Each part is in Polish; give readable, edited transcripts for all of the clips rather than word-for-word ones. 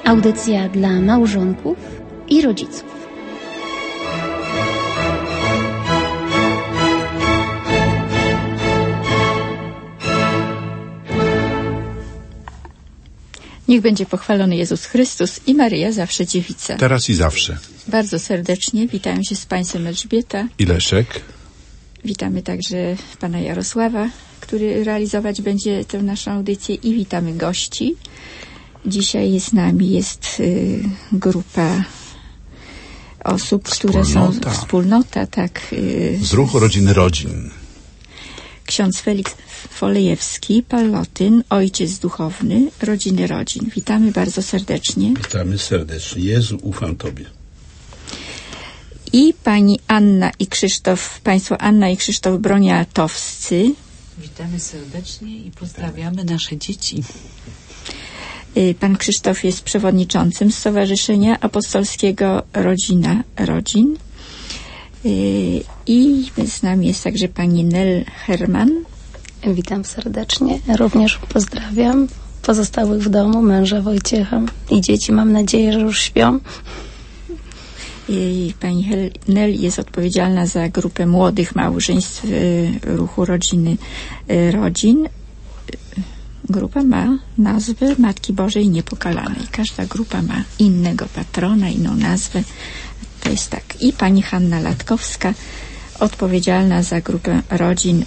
Audycja dla małżonków i rodziców. Niech będzie pochwalony Jezus Chrystus i Maryja zawsze dziewica. Teraz i zawsze. Bardzo serdecznie witają się z Państwem Elżbieta i Leszek. Witamy także pana Jarosława, który realizować będzie tę naszą audycję, i witamy gości. Dzisiaj z nami grupa osób, które są... Wspólnota, tak. Z ruchu Rodziny Rodzin. Ksiądz Feliks Folejewski, Pallotyn, ojciec duchowny Rodziny Rodzin. Witamy bardzo serdecznie. Witamy serdecznie. Jezu, ufam Tobie. I pani Anna i Krzysztof, państwo Anna i Krzysztof Broniatowscy. Witamy serdecznie i pozdrawiamy nasze dzieci. Pan Krzysztof jest przewodniczącym Stowarzyszenia Apostolskiego Rodzina Rodzin. I z nami jest także pani Nel Herman. Witam serdecznie. Również pozdrawiam pozostałych w domu, męża Wojciecha i dzieci. Mam nadzieję, że już śpią. Pani Nel jest odpowiedzialna za grupę młodych małżeństw ruchu Rodziny Rodzin. Grupa ma nazwę Matki Bożej Niepokalanej. Każda grupa ma innego patrona, inną nazwę. To jest tak. I pani Hanna Latkowska, odpowiedzialna za grupę rodzin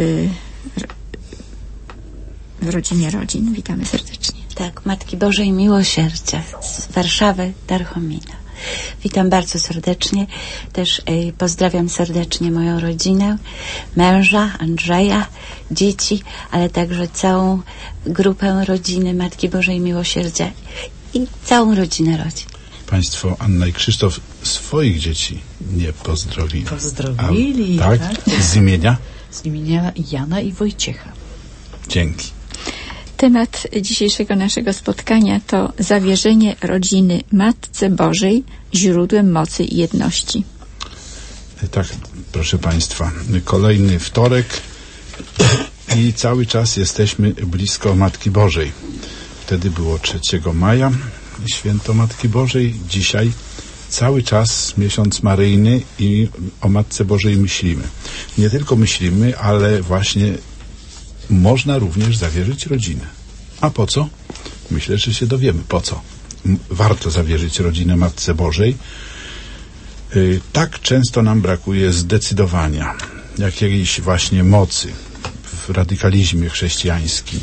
w Rodzinie Rodzin. Witamy serdecznie. Tak, Matki Bożej Miłosierdzia z Warszawy, Darchomina. Witam bardzo serdecznie. Też pozdrawiam serdecznie moją rodzinę, męża, Andrzeja, dzieci, ale także całą grupę rodziny Matki Bożej Miłosierdzia i całą Rodzinę Rodzin. Państwo Anna i Krzysztof swoich dzieci nie pozdrowili. Pozdrowili, tak? Z imienia? Z imienia Jana i Wojciecha. Dzięki. Temat dzisiejszego naszego spotkania to zawierzenie rodziny Matce Bożej, źródłem mocy i jedności. Tak, proszę Państwa, kolejny wtorek i cały czas jesteśmy blisko Matki Bożej. Wtedy było 3 maja, święto Matki Bożej. Dzisiaj cały czas miesiąc maryjny i o Matce Bożej myślimy. Nie tylko myślimy, ale właśnie można również zawierzyć rodzinę. A po co? Myślę, że się dowiemy, po co. Warto zawierzyć rodzinę Matce Bożej. Tak często nam brakuje zdecydowania, jakiejś właśnie mocy w radykalizmie chrześcijańskim.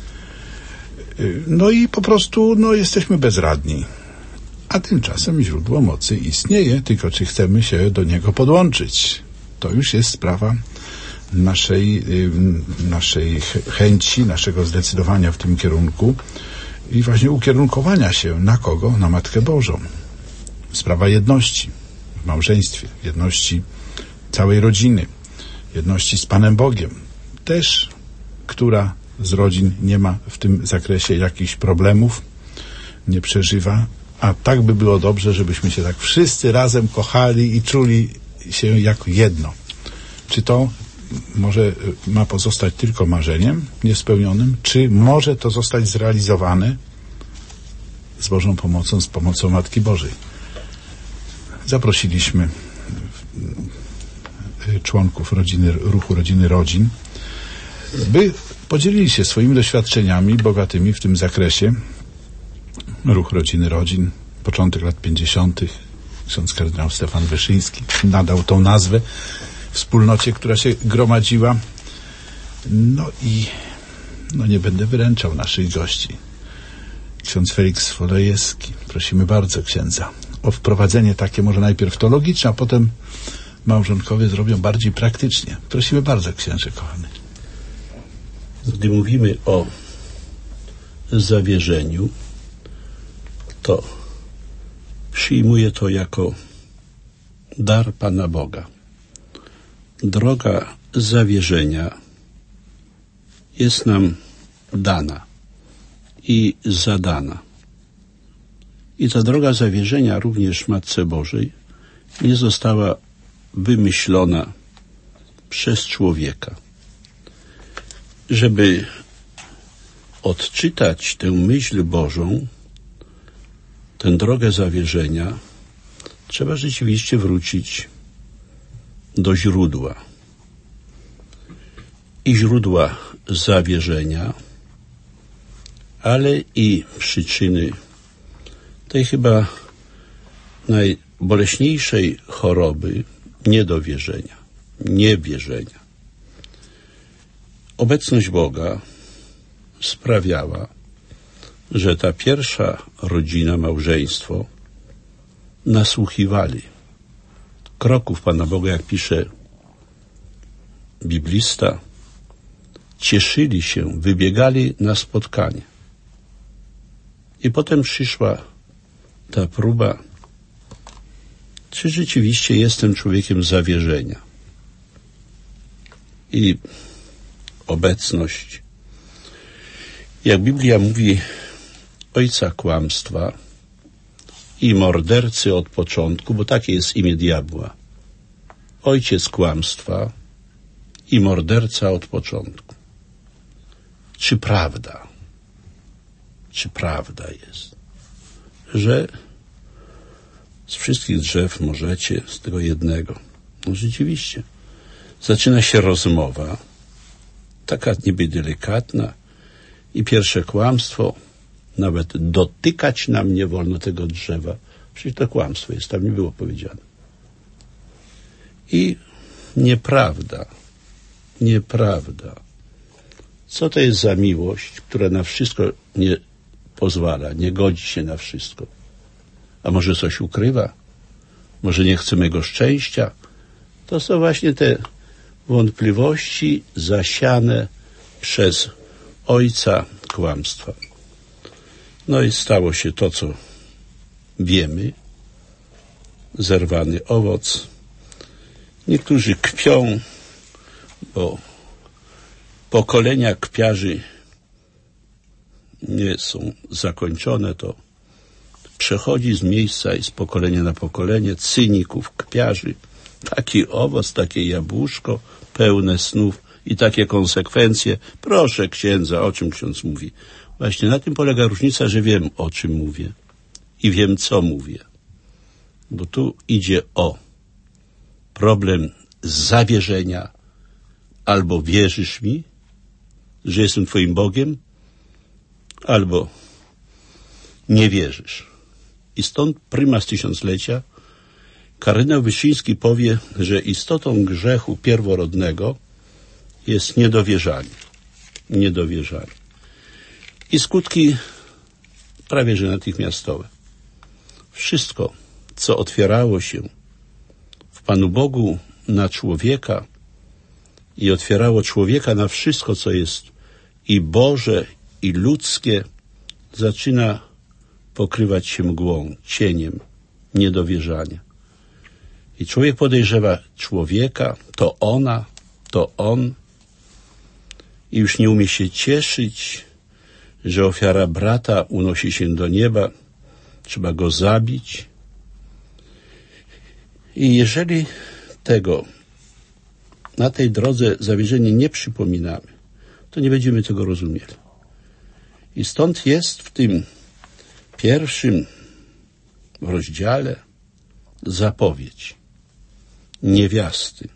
No i po prostu jesteśmy bezradni. A tymczasem źródło mocy istnieje, tylko czy chcemy się do niego podłączyć. To już jest sprawa naszej chęci, naszego zdecydowania w tym kierunku i właśnie ukierunkowania się na kogo? Na Matkę Bożą. Sprawa jedności w małżeństwie, jedności całej rodziny, jedności z Panem Bogiem. Też, która z rodzin nie ma w tym zakresie jakichś problemów, nie przeżywa, a tak by było dobrze, żebyśmy się tak wszyscy razem kochali i czuli się jako jedno. Czy to może ma pozostać tylko marzeniem niespełnionym, czy może to zostać zrealizowane z Bożą pomocą, z pomocą Matki Bożej? Zaprosiliśmy członków ruchu Rodziny Rodzin, by podzielili się swoimi doświadczeniami bogatymi w tym zakresie. Ruch Rodziny Rodzin, początek lat 50. Ksiądz kardynał Stefan Wyszyński nadał tą nazwę wspólnocie, która się gromadziła. Nie będę wyręczał naszych gości. Ksiądz Feliks Folejewski. Prosimy bardzo księdza o wprowadzenie takie może najpierw teologiczne, a potem małżonkowie zrobią bardziej praktycznie. Prosimy bardzo, księże kochany. Gdy mówimy o zawierzeniu, to przyjmuję to jako dar Pana Boga. Droga zawierzenia jest nam dana i zadana. I ta droga zawierzenia również Matce Bożej nie została wymyślona przez człowieka. Żeby odczytać tę myśl Bożą, tę drogę zawierzenia trzeba rzeczywiście wrócić do źródła. I źródła zawierzenia, ale i przyczyny tej chyba najboleśniejszej choroby niedowierzenia, niewierzenia. Obecność Boga sprawiała, że ta pierwsza rodzina, małżeństwo, nasłuchiwali kroków Pana Boga, jak pisze biblista, cieszyli się, wybiegali na spotkanie. I potem przyszła ta próba, czy rzeczywiście jestem człowiekiem zawierzenia. I obecność, jak Biblia mówi, ojca kłamstwa i mordercy od początku, bo takie jest imię diabła. Ojciec kłamstwa i morderca od początku. Czy prawda jest, że z wszystkich drzew możecie, z tego jednego? No rzeczywiście. Zaczyna się rozmowa, taka niby delikatna, i pierwsze kłamstwo, nawet dotykać nam nie wolno tego drzewa. Przecież to kłamstwo jest, tam nie było powiedziane. I nieprawda. Co to jest za miłość, która na wszystko nie pozwala, nie godzi się na wszystko? A może coś ukrywa? Może nie chce mego szczęścia? To są właśnie te wątpliwości zasiane przez ojca kłamstwa. No i stało się to, co wiemy. Zerwany owoc. Niektórzy kpią, bo pokolenia kpiarzy nie są zakończone. To przechodzi z miejsca i z pokolenia na pokolenie cyników, kpiarzy. Taki owoc, takie jabłuszko pełne snów i takie konsekwencje. Proszę księdza, o czym ksiądz mówi? Właśnie na tym polega różnica, że wiem, o czym mówię i wiem, co mówię. Bo tu idzie o problem zawierzenia. Albo wierzysz mi, że jestem twoim Bogiem, albo nie wierzysz. I stąd prymas tysiąclecia, kardynał Wyszyński, powie, że istotą grzechu pierworodnego jest niedowierzanie. I skutki prawie że natychmiastowe. Wszystko, co otwierało się w Panu Bogu na człowieka i otwierało człowieka na wszystko, co jest i Boże, i ludzkie, zaczyna pokrywać się mgłą, cieniem niedowierzania. I człowiek podejrzewa człowieka, to ona, to on, i już nie umie się cieszyć, że ofiara brata unosi się do nieba, trzeba go zabić. I jeżeli tego na tej drodze zawierzenia nie przypominamy, to nie będziemy tego rozumieli. I stąd jest w tym pierwszym rozdziale zapowiedź niewiasty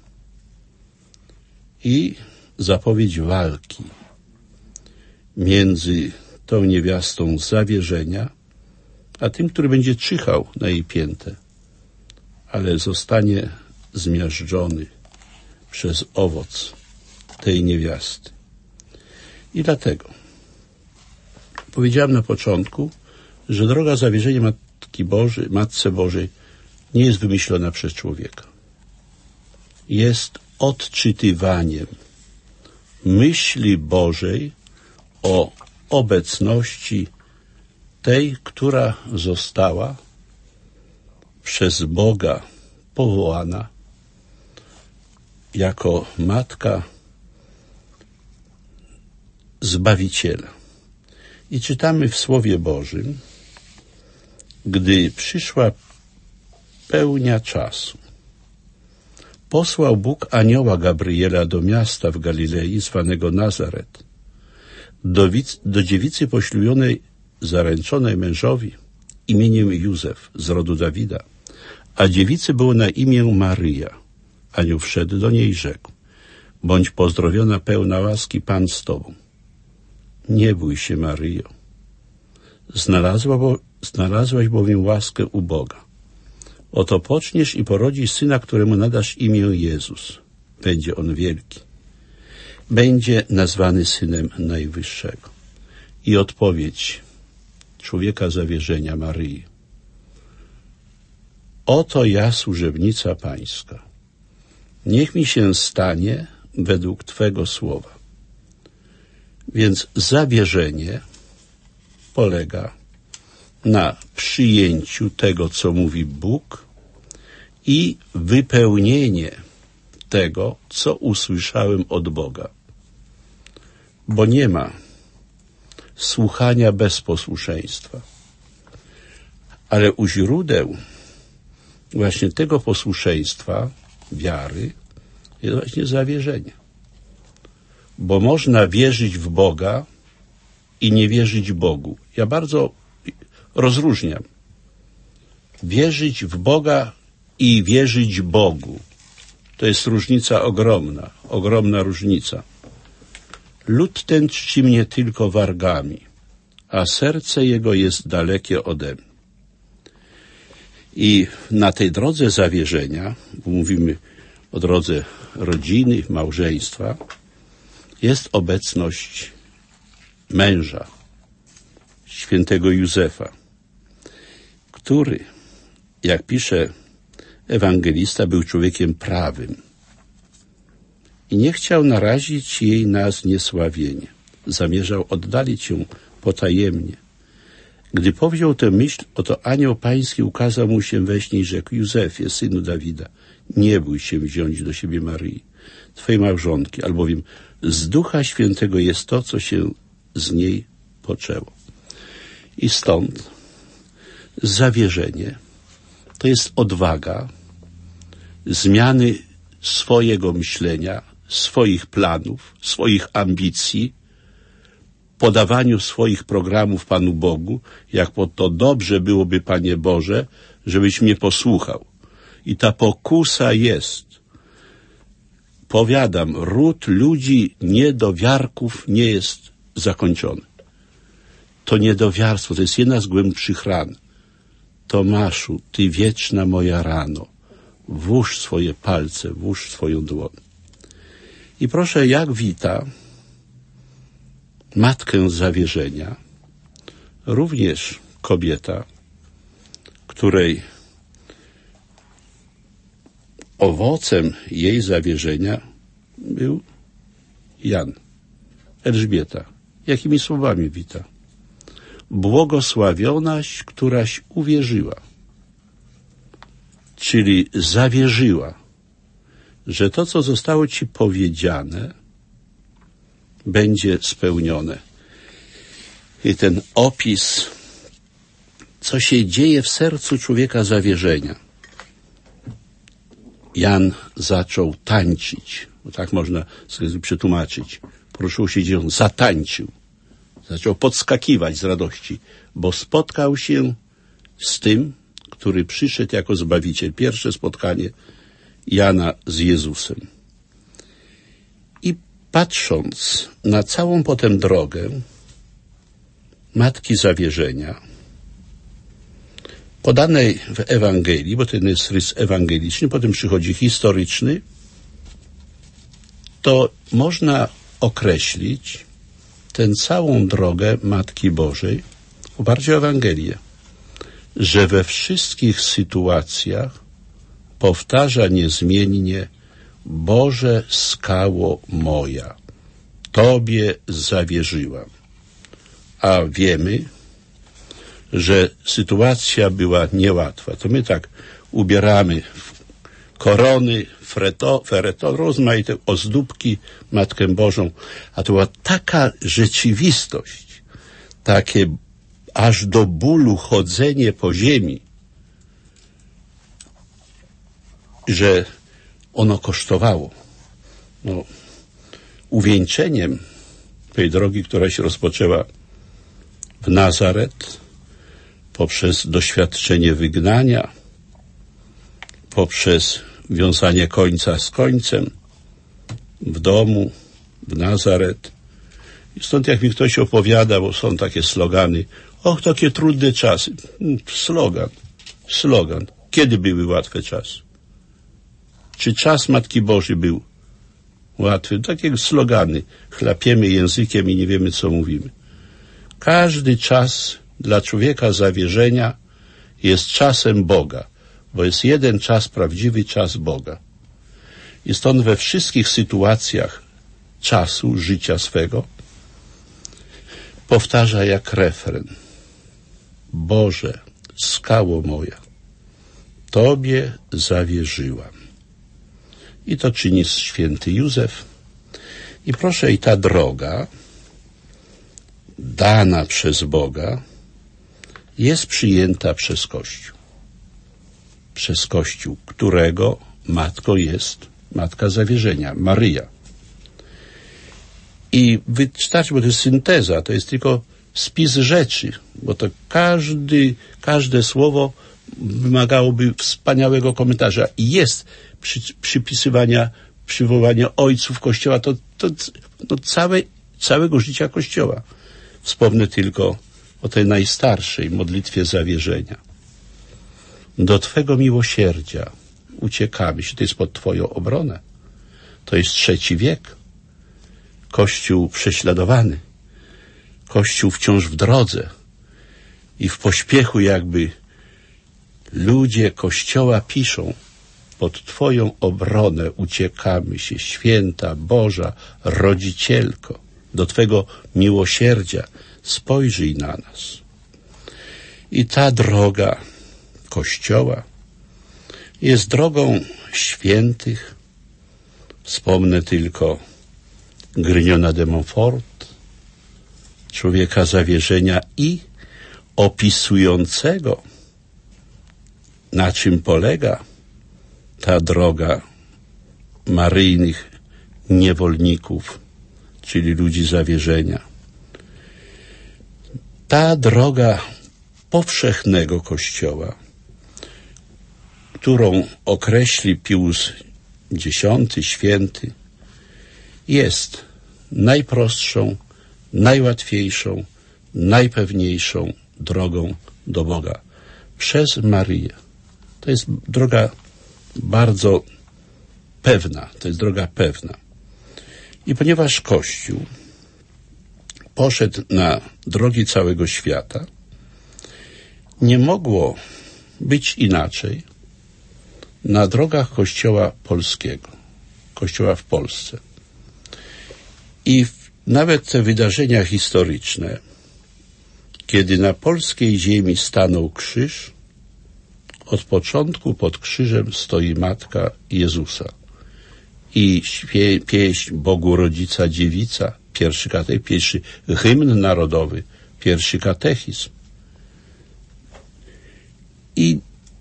i zapowiedź walki między tą niewiastą zawierzenia, a tym, który będzie czyhał na jej piętę, ale zostanie zmiażdżony przez owoc tej niewiasty. I dlatego powiedziałem na początku, że droga zawierzenia Matce Bożej nie jest wymyślona przez człowieka. Jest odczytywaniem myśli Bożej o obecności tej, która została przez Boga powołana jako matka Zbawiciela. I czytamy w Słowie Bożym, gdy przyszła pełnia czasu, posłał Bóg anioła Gabriela do miasta w Galilei zwanego Nazaret, do dziewicy poślubionej, zaręczonej mężowi, imieniem Józef z rodu Dawida, a dziewicy było na imię Maryja. Anioł wszedł do niej i rzekł: bądź pozdrowiona, pełna łaski, Pan z tobą. Nie bój się, Maryjo. Znalazłaś bowiem łaskę u Boga. Oto poczniesz i porodzisz syna, któremu nadasz imię Jezus. Będzie on wielki. Będzie nazwany Synem Najwyższego. I odpowiedź człowieka zawierzenia Maryi. Oto ja, służebnica Pańska. Niech mi się stanie według Twego słowa. Więc zawierzenie polega na przyjęciu tego, co mówi Bóg i wypełnienie tego, co usłyszałem od Boga. Bo nie ma słuchania bez posłuszeństwa. Ale u źródeł właśnie tego posłuszeństwa, wiary, jest właśnie zawierzenie. Bo można wierzyć w Boga i nie wierzyć Bogu. Ja bardzo rozróżniam. Wierzyć w Boga i wierzyć Bogu. To jest różnica ogromna, ogromna różnica. Lud ten czci mnie tylko wargami, a serce jego jest dalekie ode mnie. I na tej drodze zawierzenia, bo mówimy o drodze rodziny, małżeństwa, jest obecność męża, świętego Józefa, który, jak pisze ewangelista, był człowiekiem prawym i nie chciał narazić jej na zniesławienie. Zamierzał oddalić ją potajemnie. Gdy powziął tę myśl, oto anioł pański ukazał mu się we śnie i rzekł: Józefie, synu Dawida, nie bój się wziąć do siebie Maryi, twojej małżonki, albowiem z Ducha Świętego jest to, co się z niej poczęło. I stąd zawierzenie to jest odwaga zmiany swojego myślenia, swoich planów, swoich ambicji, podawaniu swoich programów Panu Bogu, jak to dobrze byłoby, Panie Boże, żebyś mnie posłuchał. I ta pokusa jest. Powiadam, ród ludzi niedowiarków nie jest zakończony. To niedowiarstwo, to jest jedna z głębszych ran. Tomaszu, Ty wieczna moja rano, włóż swoje palce, włóż swoją dłoń. I proszę, jak wita matkę zawierzenia, również kobieta, której owocem jej zawierzenia był Jan, Elżbieta. Jakimi słowami wita? Błogosławionaś, któraś uwierzyła, czyli zawierzyła, że to, co zostało ci powiedziane, będzie spełnione. I ten opis, co się dzieje w sercu człowieka zawierzenia. Jan zaczął tańczyć, bo tak można sobie przetłumaczyć. Poruszyło się dzieło, zatańczył. Zaczął podskakiwać z radości, bo spotkał się z tym, który przyszedł jako Zbawiciel. Pierwsze spotkanie Jana z Jezusem. I patrząc na całą potem drogę Matki Zawierzenia, podanej w Ewangelii, bo ten jest rys ewangeliczny, potem przychodzi historyczny, to można określić tę całą drogę Matki Bożej w oparciu o Ewangelię, że we wszystkich sytuacjach powtarza niezmiennie: Boże, skało moja, Tobie zawierzyłam. A wiemy, że sytuacja była niełatwa. To my tak ubieramy w korony, fereton, rozmaite ozdóbki, Matkę Bożą, a to była taka rzeczywistość, takie aż do bólu chodzenie po ziemi, że ono kosztowało. No, uwieńczeniem tej drogi, która się rozpoczęła w Nazaret, poprzez doświadczenie wygnania, poprzez wiązanie końca z końcem w domu, w Nazaret. I stąd jak mi ktoś opowiada, bo są takie slogany, och, takie trudne czasy. Slogan. Kiedy były łatwe czasy? Czy czas Matki Bożej był łatwy? Takie slogany. Chlapiemy językiem i nie wiemy, co mówimy. Każdy czas dla człowieka zawierzenia jest czasem Boga, bo jest jeden czas, prawdziwy czas Boga. I stąd we wszystkich sytuacjach czasu, życia swego powtarza jak refren: Boże, skało moja, Tobie zawierzyłam. I to czyni święty Józef. I proszę, i ta droga dana przez Boga jest przyjęta przez Kościół. Przez Kościół, którego matką jest Matka Zawierzenia, Maryja. I wystarczy, bo to jest synteza, to jest tylko spis rzeczy, bo to każde słowo wymagałoby wspaniałego komentarza. I jest przywołania ojców Kościoła, to całego życia Kościoła. Wspomnę tylko o tej najstarszej modlitwie zawierzenia. Do Twego miłosierdzia uciekamy się. To jest pod Twoją obronę. To jest III wiek. Kościół prześladowany. Kościół wciąż w drodze. I w pośpiechu jakby ludzie Kościoła piszą: pod Twoją obronę uciekamy się, święta Boża Rodzicielko. Do Twego miłosierdzia spojrzyj na nas. I ta droga Kościoła jest drogą świętych. Wspomnę tylko Grigniona de Montfort, człowieka zawierzenia i opisującego, na czym polega ta droga maryjnych niewolników, czyli ludzi zawierzenia. Ta droga powszechnego Kościoła, którą określi Pius X, święty, jest najprostszą, najłatwiejszą, najpewniejszą drogą do Boga. Przez Maryję. To jest droga bardzo pewna. To jest droga pewna. I ponieważ Kościół poszedł na drogi całego świata, nie mogło być inaczej na drogach Kościoła polskiego, Kościoła w Polsce. I nawet te wydarzenia historyczne, kiedy na polskiej ziemi stanął krzyż, od początku pod krzyżem stoi Matka Jezusa. I pieśń Bogu Rodzica Dziewica, pierwszy hymn narodowy, pierwszy katechizm. I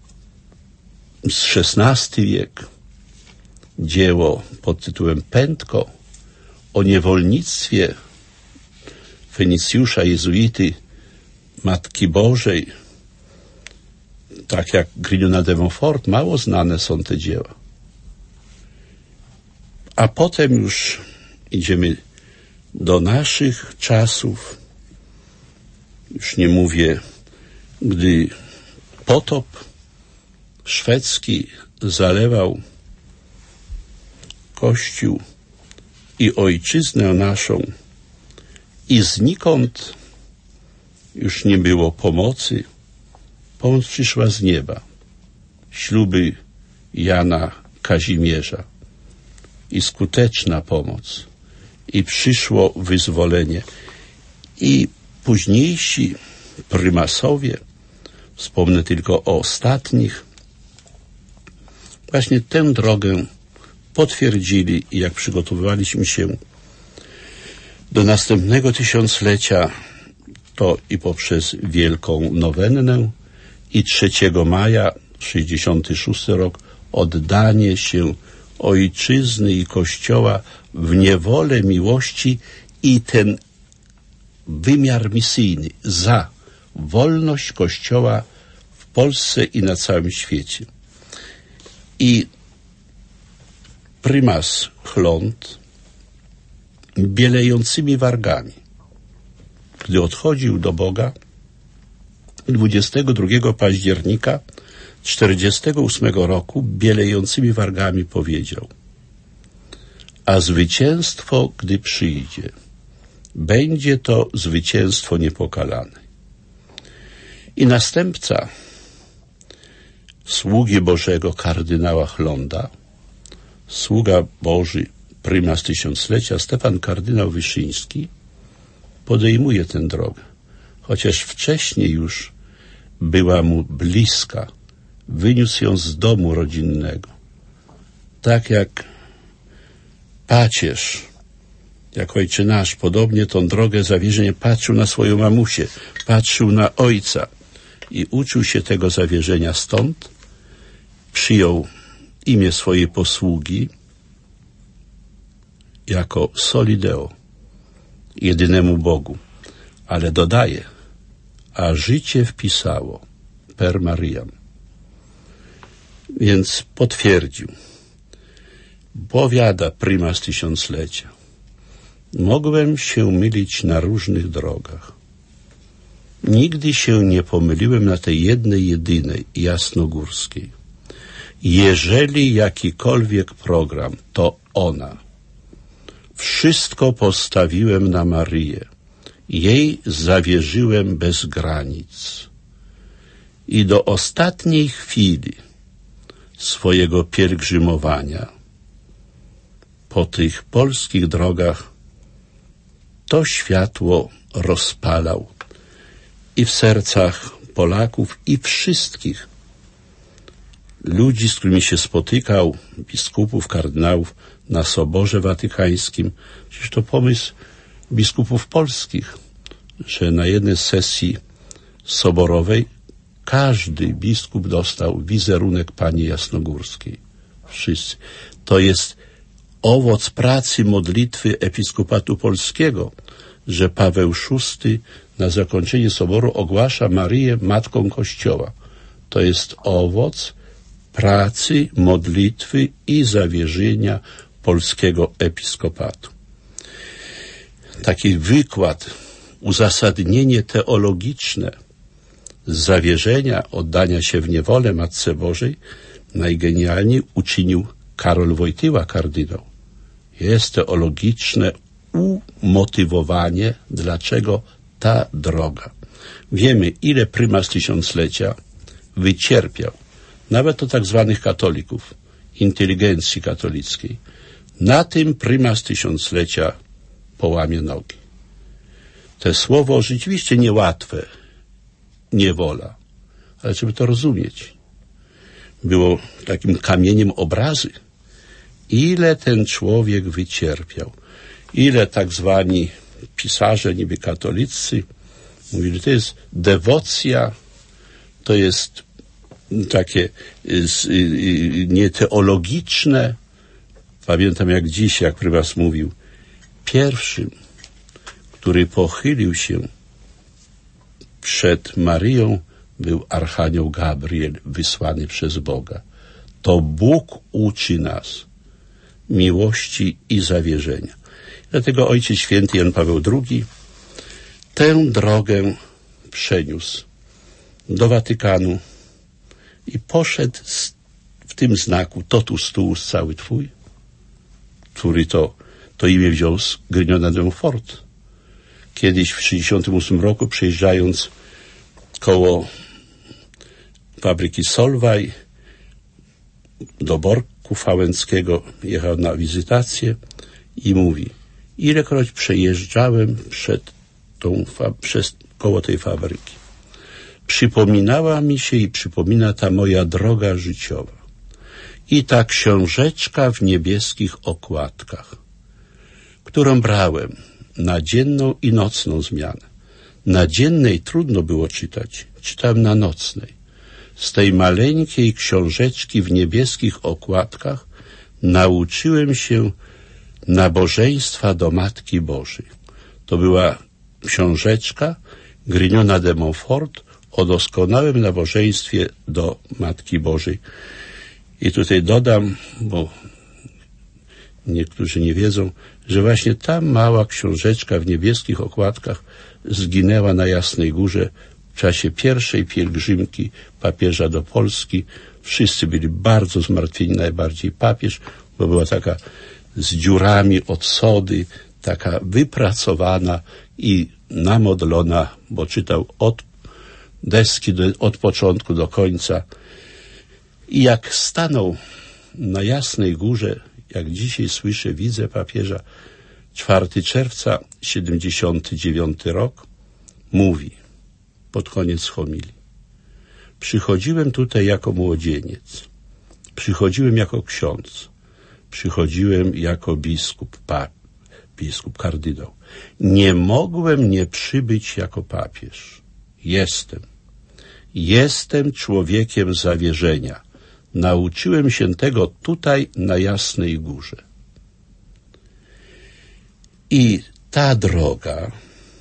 z XVI wiek dzieło pod tytułem Pętko o niewolnictwie Fenicjusza, jezuity, Matki Bożej, tak jak Grigniona de Montfort, mało znane są te dzieła. A potem już idziemy do naszych czasów. Już nie mówię, gdy potop szwedzki zalewał Kościół i ojczyznę naszą i znikąd już nie było pomocy. Pomoc przyszła z nieba. Śluby Jana Kazimierza i skuteczna pomoc. I przyszło wyzwolenie. I późniejsi prymasowie, wspomnę tylko o ostatnich, właśnie tę drogę potwierdzili. I jak przygotowywaliśmy się do następnego tysiąclecia, to i poprzez Wielką Nowennę i 3 maja, 66 rok, oddanie się ojczyzny i Kościoła w niewolę miłości i ten wymiar misyjny za wolność Kościoła w Polsce i na całym świecie. I prymas Chląd bielejącymi wargami, gdy odchodził do Boga 22 października 1948 roku, bielejącymi wargami powiedział: a zwycięstwo, gdy przyjdzie, będzie to zwycięstwo niepokalane. I następca sługi Bożego kardynała Chląda, sługa Boży, prymas tysiąclecia, Stefan kardynał Wyszyński, podejmuje tę drogę. Chociaż wcześniej już była mu bliska, wyniósł ją z domu rodzinnego. Tak jak pacierz, jak Ojcze Nasz, podobnie tą drogę zawierzenia patrzył na swoją mamusię, patrzył na ojca i uczył się tego zawierzenia. Stąd przyjął imię swojej posługi jako Soli Deo, jedynemu Bogu, ale dodaje, a życie wpisało per Mariam. Więc potwierdził. Powiada prymas tysiąclecia: mogłem się mylić na różnych drogach. Nigdy się nie pomyliłem na tej jednej, jedynej, jasnogórskiej. Jeżeli jakikolwiek program, to ona. Wszystko postawiłem na Maryję. Jej zawierzyłem bez granic. I do ostatniej chwili swojego pielgrzymowania po tych polskich drogach to światło rozpalał i w sercach Polaków, i wszystkich ludzi, z którymi się spotykał, biskupów, kardynałów na Soborze Watykańskim. Przecież to pomysł biskupów polskich, że na jednej sesji soborowej każdy biskup dostał wizerunek Pani Jasnogórskiej. Wszyscy. To jest owoc pracy, modlitwy Episkopatu Polskiego, że Paweł VI na zakończenie soboru ogłasza Maryję Matką Kościoła. To jest owoc pracy, modlitwy i zawierzenia polskiego episkopatu. Taki wykład, uzasadnienie teologiczne zawierzenia, oddania się w niewolę Matce Bożej najgenialniej uczynił Karol Wojtyła, kardynał. Jest teologiczne umotywowanie, dlaczego ta droga. Wiemy, ile prymas tysiąclecia wycierpiał, nawet od tak zwanych katolików, inteligencji katolickiej. Na tym prymas tysiąclecia połamie nogi. To słowo rzeczywiście niełatwe, niewola, ale żeby to rozumieć, było takim kamieniem obrazy. Ile ten człowiek wycierpiał, ile tak zwani pisarze niby katolicy mówili, to jest dewocja, to jest takie nieteologiczne. Pamiętam jak dziś, jak prymas mówił, pierwszym, który pochylił się przed Maryją, był Archanioł Gabriel, wysłany przez Boga. To Bóg uczy nas miłości i zawierzenia. Dlatego Ojciec Święty Jan Paweł II tę drogę przeniósł do Watykanu i poszedł w tym znaku totus tuus cały Twój, który to imię wziął z Grigniona de Montfort. Kiedyś w 1968 roku, przejeżdżając koło fabryki Solvay do Borku Fałęckiego, jechał na wizytację i mówi, ilekroć przejeżdżałem przez koło tej fabryki, przypominała mi się i przypomina ta moja droga życiowa i ta książeczka w niebieskich okładkach, którą brałem na dzienną i nocną zmianę. Na dziennej trudno było czytać, czytałem na nocnej. Z tej maleńkiej książeczki w niebieskich okładkach nauczyłem się nabożeństwa do Matki Bożej. To była książeczka, Grignona de Montfort o doskonałym nabożeństwie do Matki Bożej. I tutaj dodam, bo niektórzy nie wiedzą, że właśnie ta mała książeczka w niebieskich okładkach zginęła na Jasnej Górze w czasie pierwszej pielgrzymki papieża do Polski. Wszyscy byli bardzo zmartwieni, najbardziej papież, bo była taka z dziurami od sody, taka wypracowana i namodlona, bo czytał od deski od początku do końca. I jak stanął na Jasnej Górze, jak dzisiaj słyszę, widzę papieża, 4 czerwca 79 rok, mówi pod koniec homilii: przychodziłem tutaj jako młodzieniec, przychodziłem jako ksiądz, przychodziłem jako biskup, kardynał. Nie mogłem nie przybyć jako papież. Jestem człowiekiem zawierzenia. Nauczyłem się tego tutaj na Jasnej Górze. I ta droga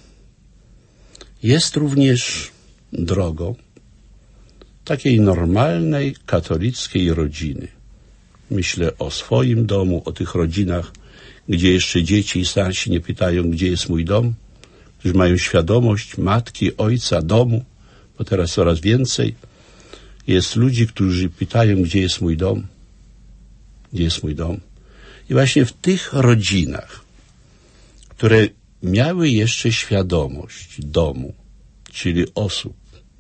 jest również drogą takiej normalnej katolickiej rodziny. Myślę o swoim domu, o tych rodzinach, gdzie jeszcze dzieci i starsi nie pytają, gdzie jest mój dom, którzy mają świadomość matki, ojca, domu, bo teraz coraz więcej jest ludzi, którzy pytają, gdzie jest mój dom, gdzie jest mój dom. I właśnie w tych rodzinach, które miały jeszcze świadomość domu, czyli osób,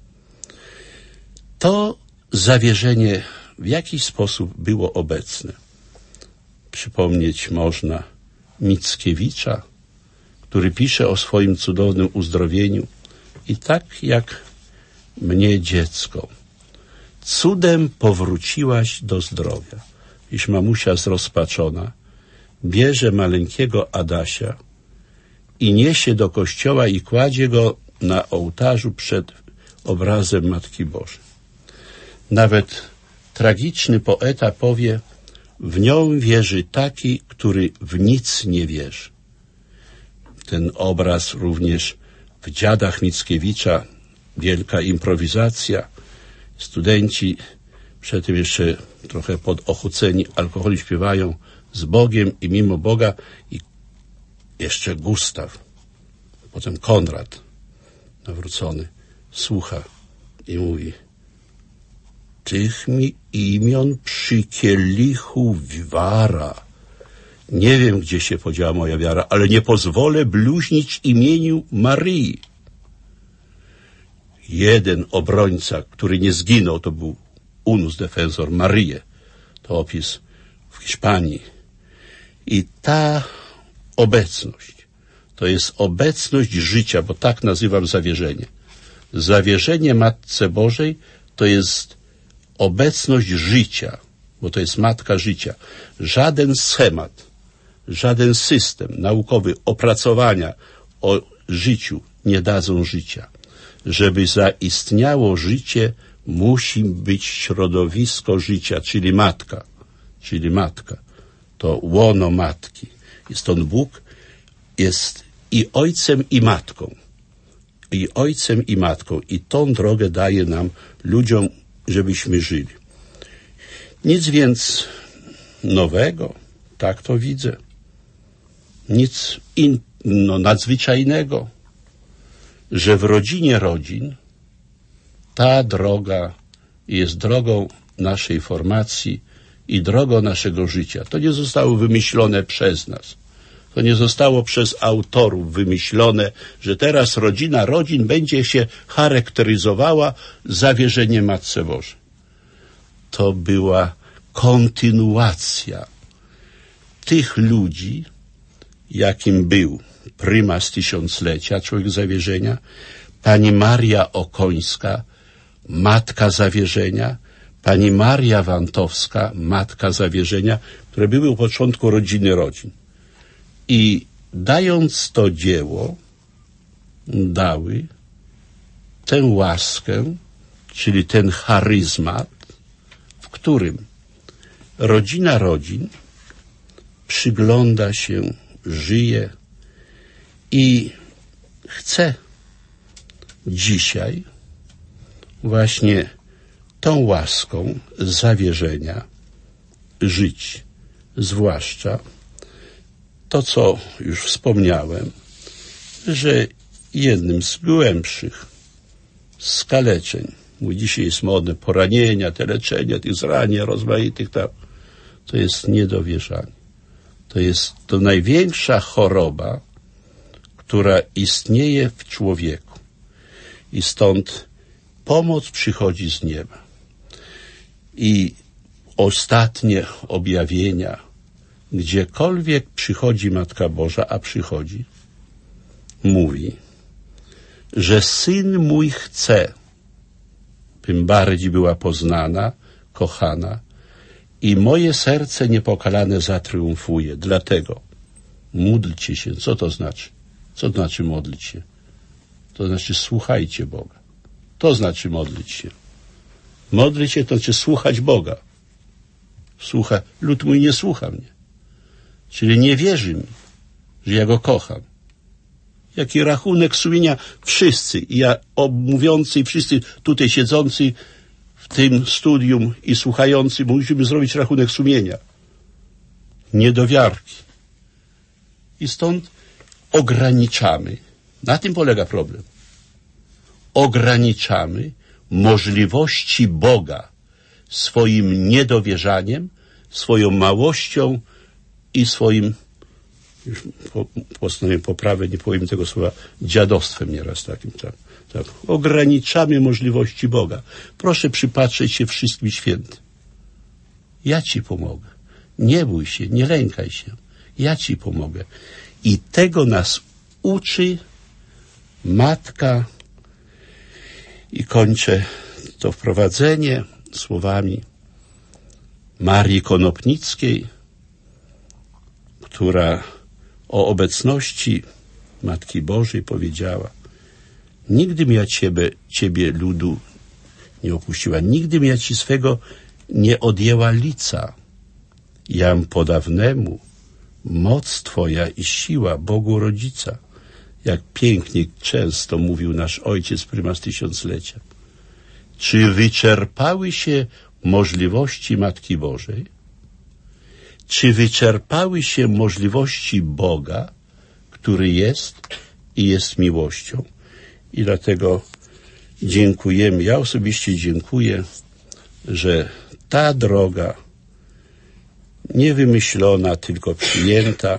to zawierzenie w jakiś sposób było obecne. Przypomnieć można Mickiewicza, który pisze o swoim cudownym uzdrowieniu: i tak jak mnie, dziecko, cudem powróciłaś do zdrowia. Iż mamusia zrozpaczona bierze maleńkiego Adasia i niesie do kościoła i kładzie go na ołtarzu przed obrazem Matki Bożej. Nawet tragiczny poeta powie: w nią wierzy taki, który w nic nie wierzy. Ten obraz również w Dziadach Mickiewicza, wielka improwizacja. Studenci, przy tym jeszcze trochę podochuceni alkoholi, śpiewają z Bogiem i mimo Boga. I jeszcze Gustaw, potem Konrad nawrócony słucha i mówi: tych mi imion przy kielichu wara. Nie wiem, gdzie się podziała moja wiara, ale nie pozwolę bluźnić imieniu Maryi. Jeden obrońca, który nie zginął, to był unus defensor Maryję. To opis w Hiszpanii. I ta obecność, to jest obecność życia, bo tak nazywam zawierzenie. Zawierzenie Matce Bożej to jest obecność życia, bo to jest Matka życia. Żaden schemat, żaden system naukowy opracowania o życiu nie dadzą życia. Żeby zaistniało życie, musi być środowisko życia, czyli matka. To łono matki. I stąd Bóg jest i ojcem, i matką. I tą drogę daje nam, ludziom, żebyśmy żyli. Nic więc nowego, tak to widzę. Nic nadzwyczajnego, że w rodzinie rodzin ta droga jest drogą naszej formacji i drogą naszego życia. To nie zostało wymyślone przez nas. To nie zostało przez autorów wymyślone, że teraz rodzina rodzin będzie się charakteryzowała zawierzeniem Matce Bożej. To była kontynuacja tych ludzi, jakim był prymas tysiąclecia, człowiek zawierzenia, pani Maria Okońska, matka zawierzenia, pani Maria Wantowska, matka zawierzenia, które były u początku rodziny rodzin. I dając to dzieło, dały tę łaskę, czyli ten charyzmat, w którym rodzina rodzin przygląda się, żyje i chce dzisiaj właśnie tą łaską zawierzenia żyć, zwłaszcza to, co już wspomniałem, że jednym z głębszych skaleczeń, mój dzisiaj jest modne, poranienia, te leczenia tych zranień rozmaitych, to jest niedowierzanie. To jest to największa choroba, która istnieje w człowieku. I stąd pomoc przychodzi z nieba. I ostatnie objawienia, gdziekolwiek przychodzi Matka Boża, a przychodzi, mówi, że Syn mój chce, bym bardziej była poznana, kochana i moje serce niepokalane zatriumfuje. Dlatego módlcie się. Co to znaczy? Co to znaczy modlić się? To znaczy słuchajcie Boga. To znaczy modlić się. Modlić się to znaczy słuchać Boga. Lud mój nie słucha mnie. Czyli nie wierzy mi, że ja Go kocham. Jaki rachunek sumienia wszyscy, i ja mówiący, i wszyscy tutaj siedzący w tym studium i słuchający, musimy zrobić rachunek sumienia. Niedowiarki. I stąd ograniczamy. Na tym polega problem. Ograniczamy możliwości Boga swoim niedowierzaniem, swoją małością i swoim, już postanowię poprawę, nie powiem tego słowa, dziadostwem nieraz takim. Tak. Ograniczamy możliwości Boga. Proszę przypatrzeć się wszystkim świętym. Ja Ci pomogę. Nie bój się, nie lękaj się. Ja Ci pomogę. I tego nas uczy Matka. I kończę to wprowadzenie słowami Marii Konopnickiej, która o obecności Matki Bożej powiedziała: nigdym ja Ciebie, ludu, nie opuściła, nigdym ja Ci swego nie odjęła lica. Jam podawnemu moc Twoja i siła Bogu Rodzica. Jak pięknie często mówił nasz ojciec prymas tysiąclecia. Czy wyczerpały się możliwości Matki Bożej? Czy wyczerpały się możliwości Boga, który jest i jest miłością? I dlatego dziękujemy, ja osobiście dziękuję, że ta droga nie wymyślona, tylko przyjęta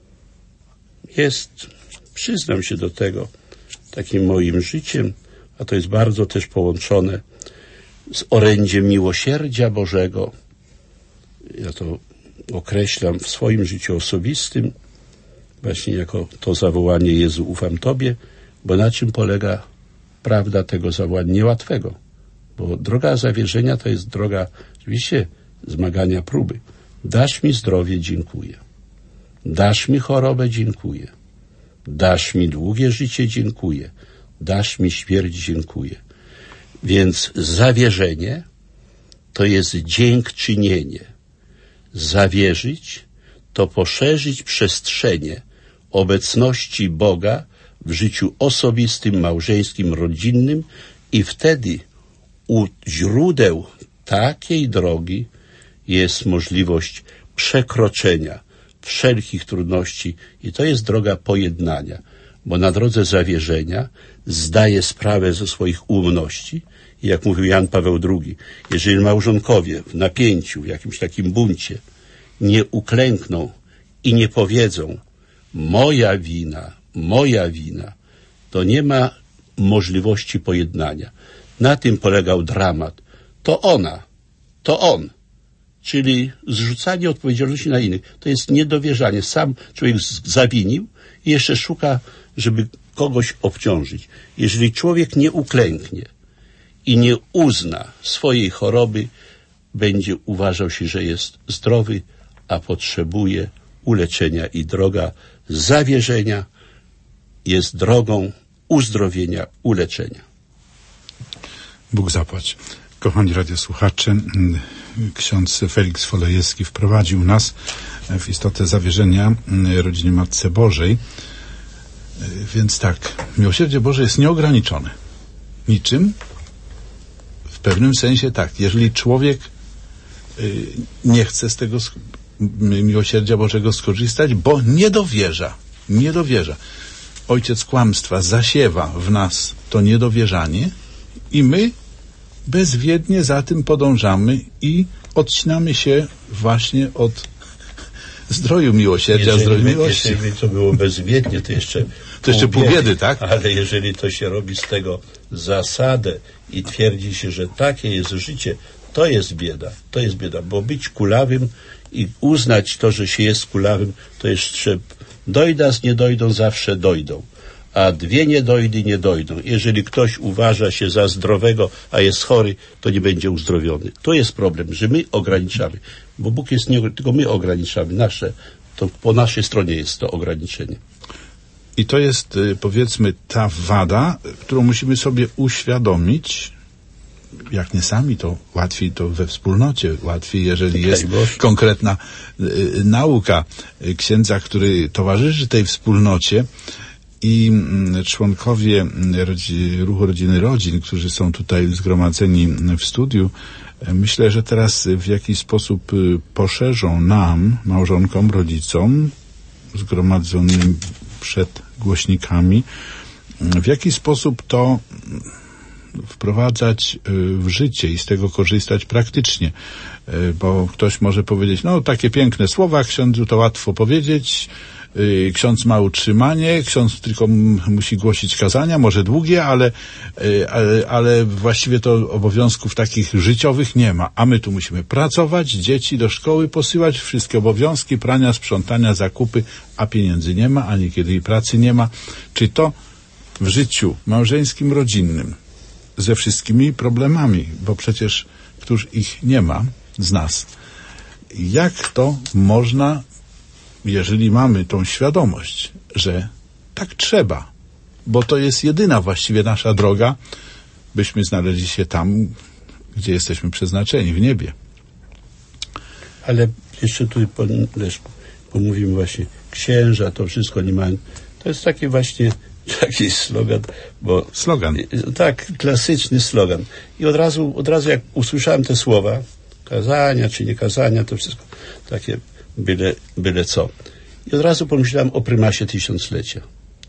jest, przyznam się do tego, takim moim życiem, a to jest bardzo też połączone z orędziem miłosierdzia Bożego. Ja to określam w swoim życiu osobistym właśnie jako to zawołanie: Jezu, ufam Tobie, bo na czym polega prawda tego zawołania niełatwego? Bo droga zawierzenia to jest droga oczywiście zmagania, próby. Dasz mi zdrowie, dziękuję. Dasz mi chorobę, dziękuję. Dasz mi długie życie, dziękuję. Dasz mi śmierć, dziękuję. Więc zawierzenie to jest dziękczynienie. Zawierzyć to poszerzyć przestrzenie obecności Boga w życiu osobistym, małżeńskim, rodzinnym i wtedy u źródeł takiej drogi jest możliwość przekroczenia wszelkich trudności i to jest droga pojednania, bo na drodze zawierzenia zdaje sprawę ze swoich ułomności i jak mówił Jan Paweł II, jeżeli małżonkowie w napięciu, w jakimś takim buncie nie uklękną i nie powiedzą moja wina, to nie ma możliwości pojednania. Na tym polegał dramat. To ona, to on. Czyli zrzucanie odpowiedzialności na innych. To jest niedowierzanie. Sam człowiek zawinił i jeszcze szuka, żeby kogoś obciążyć. Jeżeli człowiek nie uklęknie i nie uzna swojej choroby, będzie uważał się, że jest zdrowy, a potrzebuje uleczenia i droga zawierzenia jest drogą uzdrowienia, uleczenia. Bóg zapłać. Kochani radiosłuchacze, ksiądz Felix Folejewski wprowadził nas w istotę zawierzenia rodzinie Matce Bożej. Więc tak, miłosierdzie Boże jest nieograniczone. niczym? W pewnym sensie tak. Jeżeli człowiek nie chce z tego miłosierdzia Bożego skorzystać, bo nie dowierza. Ojciec kłamstwa zasiewa w nas to niedowierzanie i my bezwiednie za tym podążamy i odcinamy się właśnie od zdroju miłosierdzia, zdroju miłości. Jeżeli to było bezwiednie, to jeszcze pół biedy, tak? Ale jeżeli to się robi z tego zasadę i twierdzi się, że takie jest życie, to jest bieda, bo być kulawym i uznać to, że się jest kulawym, to jeszcze dojdas nie dojdą, zawsze dojdą. A dwie niedojdy nie dojdą. Jeżeli ktoś uważa się za zdrowego, a jest chory, to nie będzie uzdrowiony. To jest problem, że my ograniczamy. Bo Bóg jest nie, tylko my ograniczamy. To po naszej stronie jest to ograniczenie. I to jest, powiedzmy, ta wada, którą musimy sobie uświadomić. Jak nie sami, to łatwiej to we wspólnocie. Łatwiej, jeżeli jest konkretna nauka księdza, który towarzyszy tej wspólnocie. I członkowie Ruchu Rodziny Rodzin, którzy są tutaj zgromadzeni w studiu, myślę, że teraz w jakiś sposób poszerzą nam, małżonkom, rodzicom, zgromadzonym przed głośnikami, w jaki sposób to wprowadzać w życie i z tego korzystać praktycznie. Bo ktoś może powiedzieć, no takie piękne słowa, księdzu to łatwo powiedzieć, ksiądz ma utrzymanie, ksiądz tylko musi głosić kazania, może długie, ale właściwie to obowiązków takich życiowych nie ma. A my tu musimy pracować, dzieci do szkoły posyłać, wszystkie obowiązki, prania, sprzątania, zakupy, a pieniędzy nie ma, ani kiedy i pracy nie ma. Czy to w życiu małżeńskim, rodzinnym, ze wszystkimi problemami, bo przecież któż ich nie ma z nas. Jak to można, jeżeli mamy tą świadomość, że tak trzeba, bo to jest jedyna właściwie nasza droga, byśmy znaleźli się tam, gdzie jesteśmy przeznaczeni, w niebie. Ale jeszcze tu pomówimy właśnie, księża, to wszystko nie mają. To jest taki właśnie taki slogan, bo... Slogan. Tak, klasyczny slogan. I od razu jak usłyszałem te słowa, kazania czy nie kazania, to wszystko takie byle co. I od razu pomyślałem o prymasie tysiąclecia.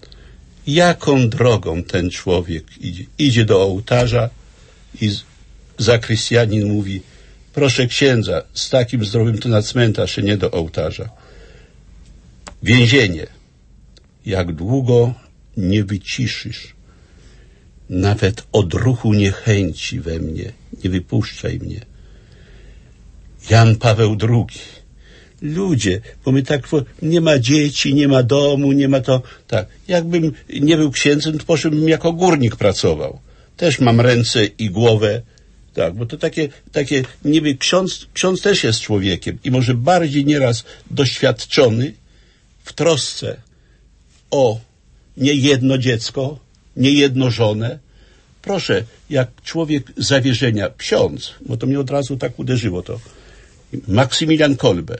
Jaką drogą ten człowiek idzie? Idzie do ołtarza i zakrystianin mówi, proszę księdza, z takim zdrowym to na cmentarz, a nie do ołtarza. Więzienie. Jak długo nie wyciszysz nawet odruchu niechęci we mnie, nie wypuszczaj mnie. Jan Paweł II. Ludzie, bo my tak, nie ma dzieci, nie ma domu, nie ma to, tak. Jakbym nie był księdzem, to poszedłbym jako górnik pracował. Też mam ręce i głowę, tak, bo to takie niby ksiądz też jest człowiekiem i może bardziej nieraz doświadczony w trosce o nie jedno dziecko, nie jedno żonę. Proszę, jak człowiek zawierzenia, ksiądz, bo to mnie od razu tak uderzyło to, Maksymilian Kolbe,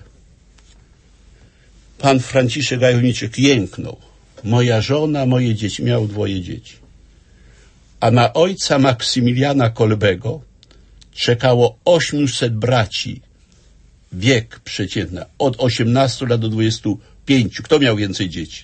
pan Franciszek Gajowniczek jęknął. Moja żona, moje dzieci, miał 2 dzieci. A na ojca Maksymiliana Kolbego czekało 800 braci. Wiek przeciętny, od 18 lat do 25. Kto miał więcej dzieci?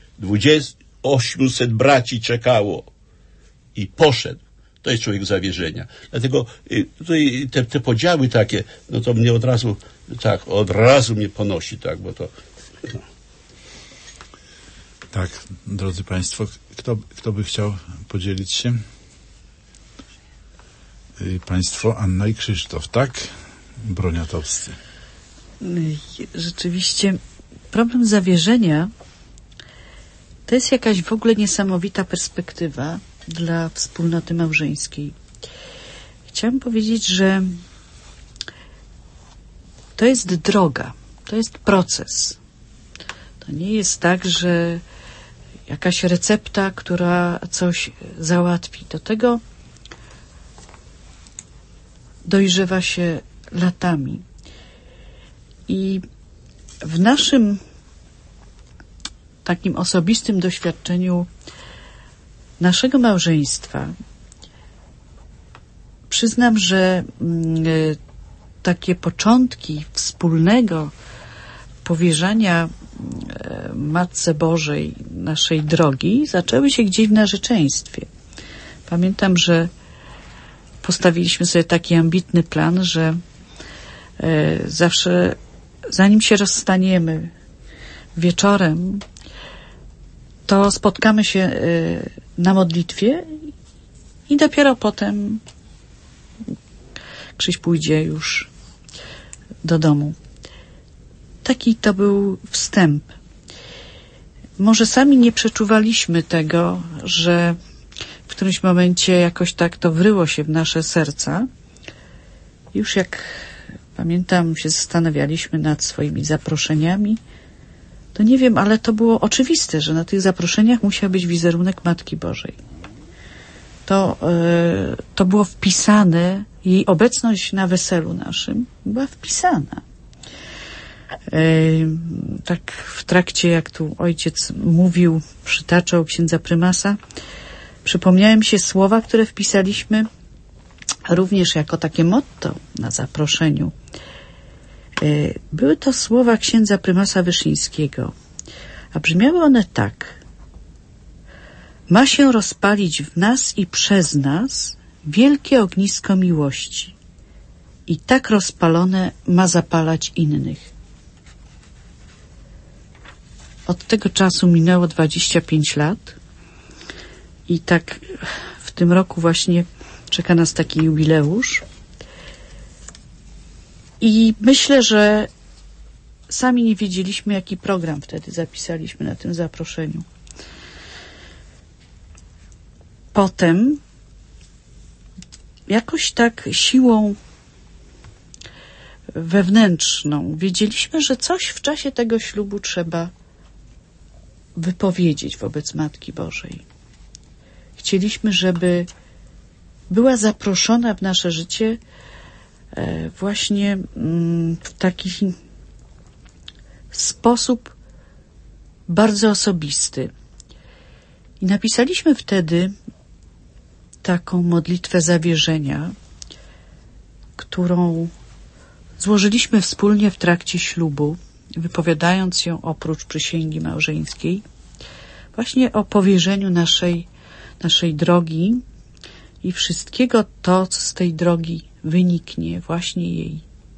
800 braci czekało i poszedł. To jest człowiek zawierzenia. Dlatego tutaj te podziały takie, no to mnie od razu mnie ponosi, tak, bo to... No. Tak, drodzy Państwo, kto by chciał podzielić się? Państwo, Anna i Krzysztof, tak? Broniatowscy. Rzeczywiście problem zawierzenia to jest jakaś w ogóle niesamowita perspektywa dla wspólnoty małżeńskiej. Chciałam powiedzieć, że to jest droga, to jest proces. To nie jest tak, że jakaś recepta, która coś załatwi. Do tego dojrzewa się latami. I w naszym takim osobistym doświadczeniu naszego małżeństwa przyznam, że takie początki wspólnego powierzania Matce Bożej naszej drogi zaczęły się gdzieś w narzeczeństwie. Pamiętam, że postawiliśmy sobie taki ambitny plan, że zawsze zanim się rozstaniemy wieczorem, to spotkamy się na modlitwie i dopiero potem Krzyś pójdzie już do domu. Taki to był wstęp. Może sami nie przeczuwaliśmy tego, że w którymś momencie jakoś tak to wryło się w nasze serca. Już jak pamiętam, się zastanawialiśmy nad swoimi zaproszeniami, to nie wiem, ale to było oczywiste, że na tych zaproszeniach musiał być wizerunek Matki Bożej. To było wpisane, jej obecność na weselu naszym była wpisana. Tak w trakcie, jak tu ojciec mówił, przytaczał księdza prymasa, przypomniałem się słowa, które wpisaliśmy również jako takie motto na zaproszeniu. Były to słowa księdza prymasa Wyszyńskiego, a brzmiały one tak. Ma się rozpalić w nas i przez nas wielkie ognisko miłości i tak rozpalone ma zapalać innych. Od tego czasu minęło 25 lat i tak w tym roku właśnie czeka nas taki jubileusz. I myślę, że sami nie wiedzieliśmy, jaki program wtedy zapisaliśmy na tym zaproszeniu. Potem jakoś tak siłą wewnętrzną wiedzieliśmy, że coś w czasie tego ślubu trzeba wypowiedzieć wobec Matki Bożej. Chcieliśmy, żeby była zaproszona w nasze życie właśnie w taki sposób bardzo osobisty. I napisaliśmy wtedy taką modlitwę zawierzenia, którą złożyliśmy wspólnie w trakcie ślubu, wypowiadając ją oprócz przysięgi małżeńskiej, właśnie o powierzeniu naszej drogi i wszystkiego to, co z tej drogi wyniknie, właśnie jej.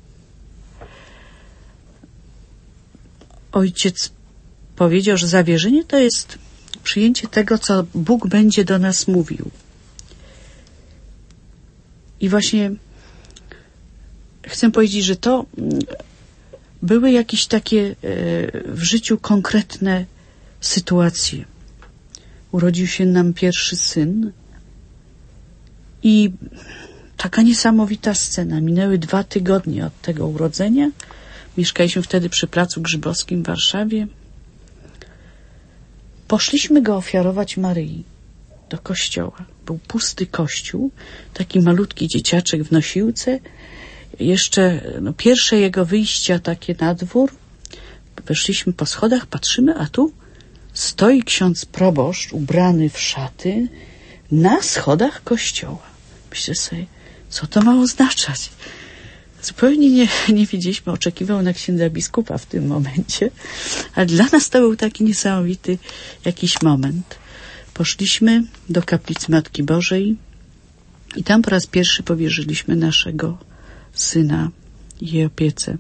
Ojciec powiedział, że zawierzenie to jest przyjęcie tego, co Bóg będzie do nas mówił. I właśnie chcę powiedzieć, że to były jakieś takie w życiu konkretne sytuacje. Urodził się nam pierwszy syn i taka niesamowita scena. Minęły 2 tygodnie od tego urodzenia. Mieszkaliśmy wtedy przy Placu Grzybowskim w Warszawie. Poszliśmy go ofiarować Maryi do kościoła. Był pusty kościół, taki malutki dzieciaczek w nosiłce. Jeszcze pierwsze jego wyjścia takie na dwór. Weszliśmy po schodach, patrzymy, a tu stoi ksiądz proboszcz ubrany w szaty na schodach kościoła. Myślę sobie, co to ma oznaczać? Zupełnie nie wiedzieliśmy, oczekiwał na księdza biskupa w tym momencie, ale dla nas to był taki niesamowity jakiś moment. Poszliśmy do kaplicy Matki Bożej i tam po raz pierwszy powierzyliśmy naszego syna jej opiece.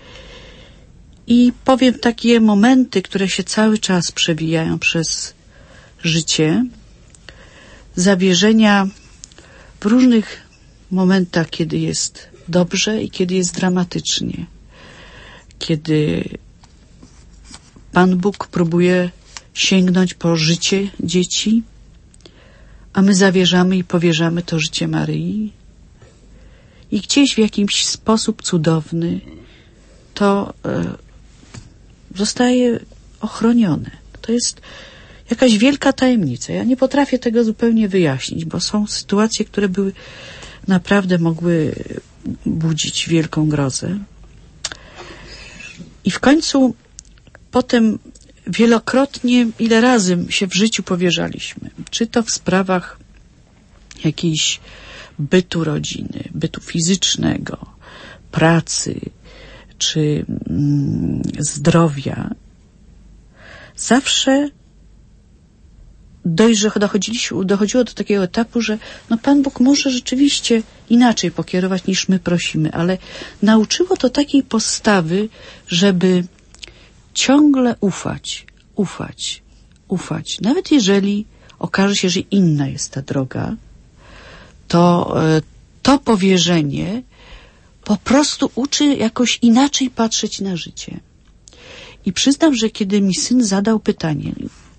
I powiem takie momenty, które się cały czas przewijają przez życie, zawierzenia w różnych momentach, kiedy jest dobrze i kiedy jest dramatycznie. Kiedy Pan Bóg próbuje sięgnąć po życie dzieci, a my zawierzamy i powierzamy to życie Maryi. I gdzieś w jakiś sposób cudowny to zostaje ochronione. To jest jakaś wielka tajemnica. Ja nie potrafię tego zupełnie wyjaśnić, bo są sytuacje, które naprawdę mogły budzić wielką grozę. I w końcu potem wielokrotnie, ile razy się w życiu powierzaliśmy. Czy to w sprawach jakiejś bytu rodziny, bytu fizycznego, pracy czy zdrowia, zawsze dochodziło do takiego etapu, że Pan Bóg może rzeczywiście inaczej pokierować niż my prosimy, ale nauczyło to takiej postawy, żeby ciągle ufać. Nawet jeżeli okaże się, że inna jest ta droga, to powierzenie po prostu uczy jakoś inaczej patrzeć na życie. I przyznam, że kiedy mi syn zadał pytanie,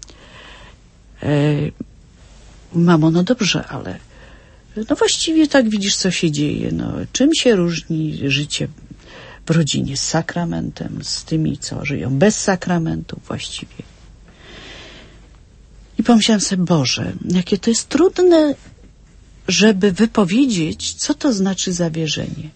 mamo, no dobrze, ale właściwie tak widzisz, co się dzieje. Czym się różni życie w rodzinie z sakramentem, z tymi, co żyją bez sakramentu właściwie? I pomyślałam sobie, Boże, jakie to jest trudne, żeby wypowiedzieć, co to znaczy zawierzenie.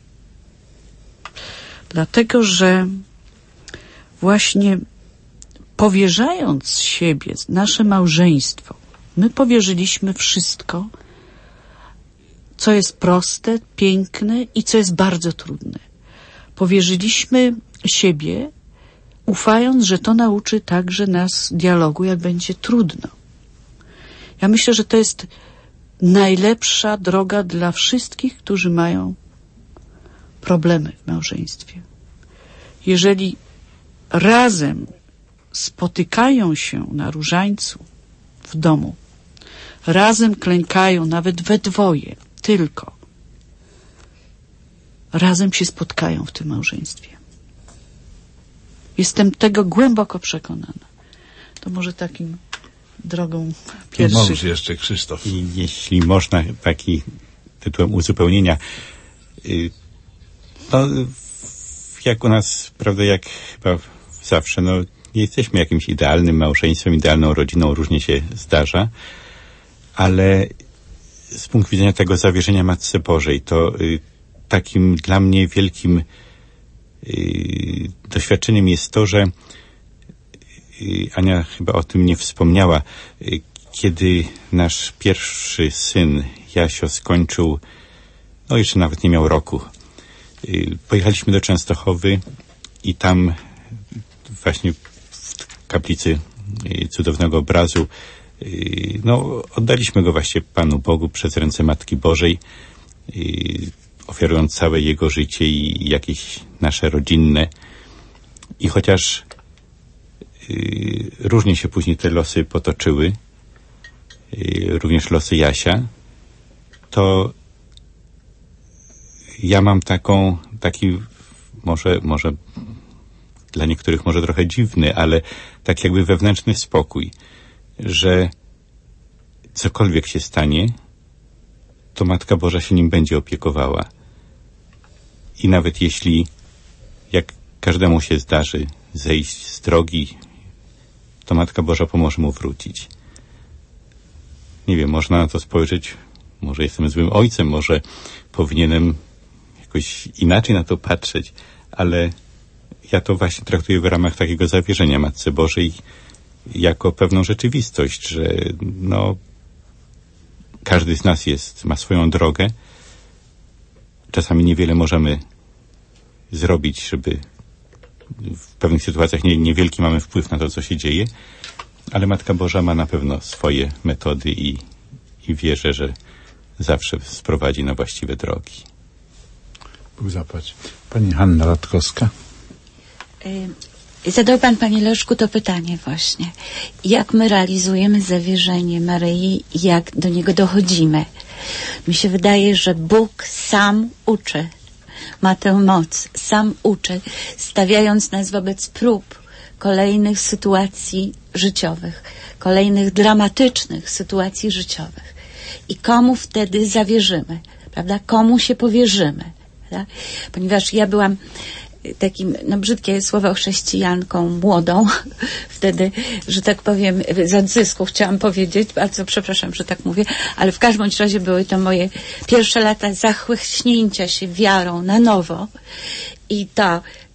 Dlatego, że właśnie powierzając siebie, nasze małżeństwo, my powierzyliśmy wszystko, co jest proste, piękne i co jest bardzo trudne. Powierzyliśmy siebie, ufając, że to nauczy także nas dialogu, jak będzie trudno. Ja myślę, że to jest najlepsza droga dla wszystkich, którzy mają problemy w małżeństwie. Jeżeli razem spotykają się na różańcu w domu, razem klękają nawet we dwoje, tylko razem się spotkają w tym małżeństwie. Jestem tego głęboko przekonana. To może takim drogą pierwszych. Mąż jeszcze, Krzysztof. I jeśli można, taki tytułem uzupełnienia, jak u nas, prawda, jak chyba zawsze, nie jesteśmy jakimś idealnym małżeństwem, idealną rodziną, różnie się zdarza, ale z punktu widzenia tego zawierzenia Matce Bożej, to takim dla mnie wielkim doświadczeniem jest to, że Ania chyba o tym nie wspomniała, kiedy nasz pierwszy syn, Jasio, skończył, jeszcze nawet nie miał roku. Pojechaliśmy do Częstochowy i tam właśnie w kaplicy Cudownego Obrazu oddaliśmy go właśnie Panu Bogu przez ręce Matki Bożej, ofiarując całe jego życie i jakieś nasze rodzinne. I chociaż różnie się później te losy potoczyły, również losy Jasia, to ja mam taki może dla niektórych może trochę dziwny, ale tak jakby wewnętrzny spokój, że cokolwiek się stanie, to Matka Boża się nim będzie opiekowała. I nawet jeśli, jak każdemu się zdarzy, zejść z drogi, to Matka Boża pomoże mu wrócić. Nie wiem, można na to spojrzeć, może jestem złym ojcem, może powinienem jakoś inaczej na to patrzeć, ale ja to właśnie traktuję w ramach takiego zawierzenia Matce Bożej jako pewną rzeczywistość, że każdy z nas ma swoją drogę. Czasami niewiele możemy zrobić, żeby w pewnych sytuacjach niewielki mamy wpływ na to, co się dzieje, ale Matka Boża ma na pewno swoje metody i wierzę, że zawsze sprowadzi na właściwe drogi. Bóg zapłać. Pani Hanna Radkowska. Zadał Pan, Panie Leszku, to pytanie właśnie. Jak my realizujemy zawierzenie Maryi i jak do niego dochodzimy? Mi się wydaje, że Bóg sam uczy. Ma tę moc. Sam uczy, stawiając nas wobec prób kolejnych sytuacji życiowych, kolejnych dramatycznych sytuacji życiowych. I komu wtedy zawierzymy, prawda? Komu się powierzymy, prawda? Ponieważ ja byłam takim, brzydkie słowo, chrześcijanką młodą, wtedy, że tak powiem, z odzysku chciałam powiedzieć, bardzo przepraszam, że tak mówię, ale w każdym razie były to moje pierwsze lata zachłyśnięcia się wiarą na nowo i ta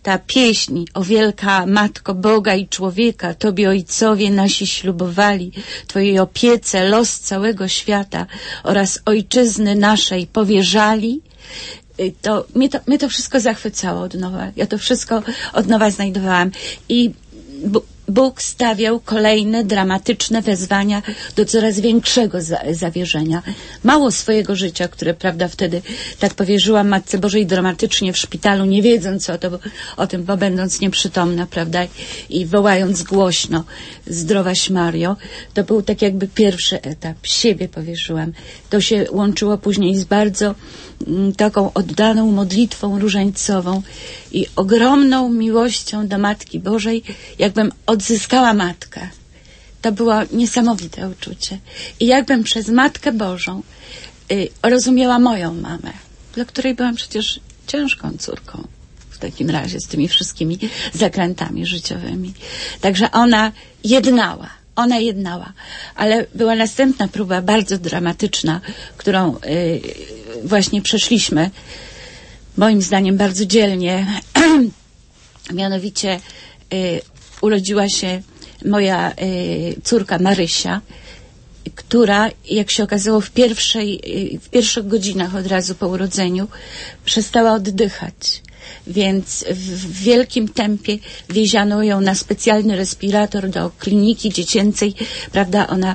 ta pieśń o wielka Matko Boga i człowieka, Tobie ojcowie nasi ślubowali, Twojej opiece los całego świata oraz ojczyzny naszej powierzali, to mnie to wszystko zachwycało od nowa. Ja to wszystko od nowa znajdowałam. I Bóg stawiał kolejne dramatyczne wezwania do coraz większego zawierzenia. Mało swojego życia, które, prawda, wtedy tak powierzyłam Matce Bożej dramatycznie w szpitalu, nie wiedząc o tym, bo będąc nieprzytomna, prawda, i wołając głośno Zdrowaś Mario, to był tak jakby pierwszy etap. Siebie powierzyłam. To się łączyło później z bardzo taką oddaną modlitwą różańcową i ogromną miłością do Matki Bożej, jakbym odzyskała Matkę. To było niesamowite uczucie. I jakbym przez Matkę Bożą rozumiała moją mamę, dla której byłam przecież ciężką córką w takim razie z tymi wszystkimi zakrętami życiowymi. Także ona jednała, ale była następna próba, bardzo dramatyczna, którą właśnie przeszliśmy, moim zdaniem bardzo dzielnie. Mianowicie urodziła się moja córka Marysia, która, jak się okazało, w pierwszych godzinach od razu po urodzeniu przestała oddychać. Więc w wielkim tempie wieziono ją na specjalny respirator do kliniki dziecięcej, prawda, ona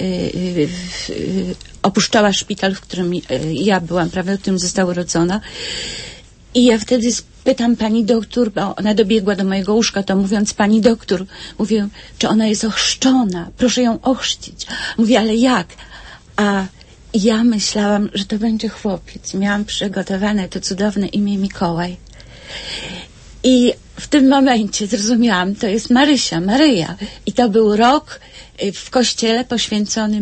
opuszczała szpital, w którym ja byłam, prawda, w którym została urodzona. I ja wtedy pytam pani doktor, bo ona dobiegła do mojego łóżka, to mówiąc, pani doktor, mówię, czy ona jest ochrzczona, proszę ją ochrzcić. Mówię, ale jak? A ja myślałam, że to będzie chłopiec. Miałam przygotowane to cudowne imię Mikołaj. I w tym momencie zrozumiałam, to jest Maryja. I to był rok w kościele poświęcony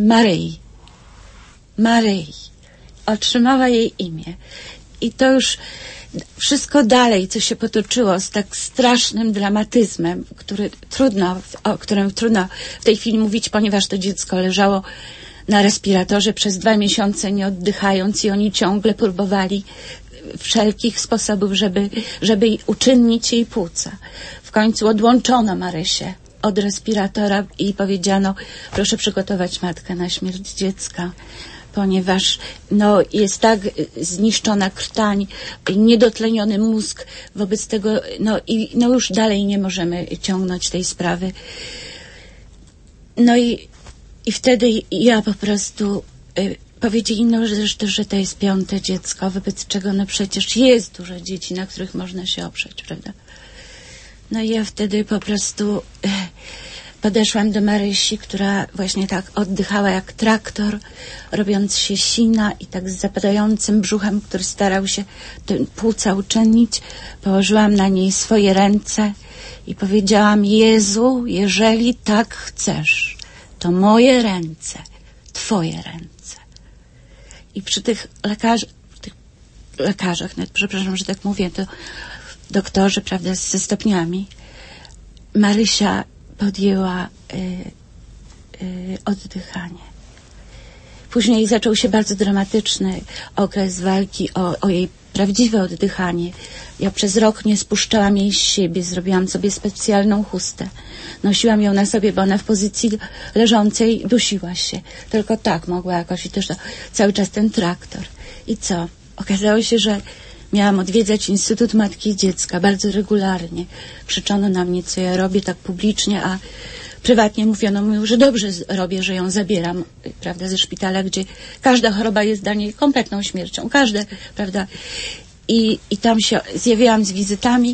Maryi. Otrzymała jej imię. I to już wszystko dalej, co się potoczyło z tak strasznym dramatyzmem, o którym trudno w tej chwili mówić, ponieważ to dziecko leżało na respiratorze przez 2 miesiące, nie oddychając, i oni ciągle próbowali wszelkich sposobów, żeby uczynnić jej płuca. W końcu odłączono Marysię od respiratora i powiedziano, proszę przygotować matkę na śmierć dziecka, ponieważ jest tak zniszczona krtań, niedotleniony mózg, wobec tego już dalej nie możemy ciągnąć tej sprawy. I wtedy ja po prostu powiedzieli, że to jest 5. dziecko, wobec czego przecież jest dużo dzieci, na których można się oprzeć, prawda? I ja wtedy po prostu podeszłam do Marysi, która właśnie tak oddychała jak traktor, robiąc się sina i tak z zapadającym brzuchem, który starał się te płuca uczynnić. Położyłam na niej swoje ręce i powiedziałam, Jezu, jeżeli tak chcesz, to moje ręce, Twoje ręce. I przy tych lekarzach, nawet przepraszam, że tak mówię, to doktorzy, prawda, ze stopniami, Marysia podjęła oddychanie. Później zaczął się bardzo dramatyczny okres walki o jej prawdziwe oddychanie. Ja przez rok nie spuszczałam jej z siebie, zrobiłam sobie specjalną chustę. Nosiłam ją na sobie, bo ona w pozycji leżącej dusiła się. Tylko tak mogła jakoś, i też cały czas ten traktor. I co? Okazało się, że miałam odwiedzać Instytut Matki i Dziecka bardzo regularnie. Krzyczono na mnie, co ja robię tak publicznie, a prywatnie mówiono mi, że dobrze robię, że ją zabieram, prawda, ze szpitala, gdzie każda choroba jest dla niej kompletną śmiercią. Każde, prawda. I tam się zjawiałam z wizytami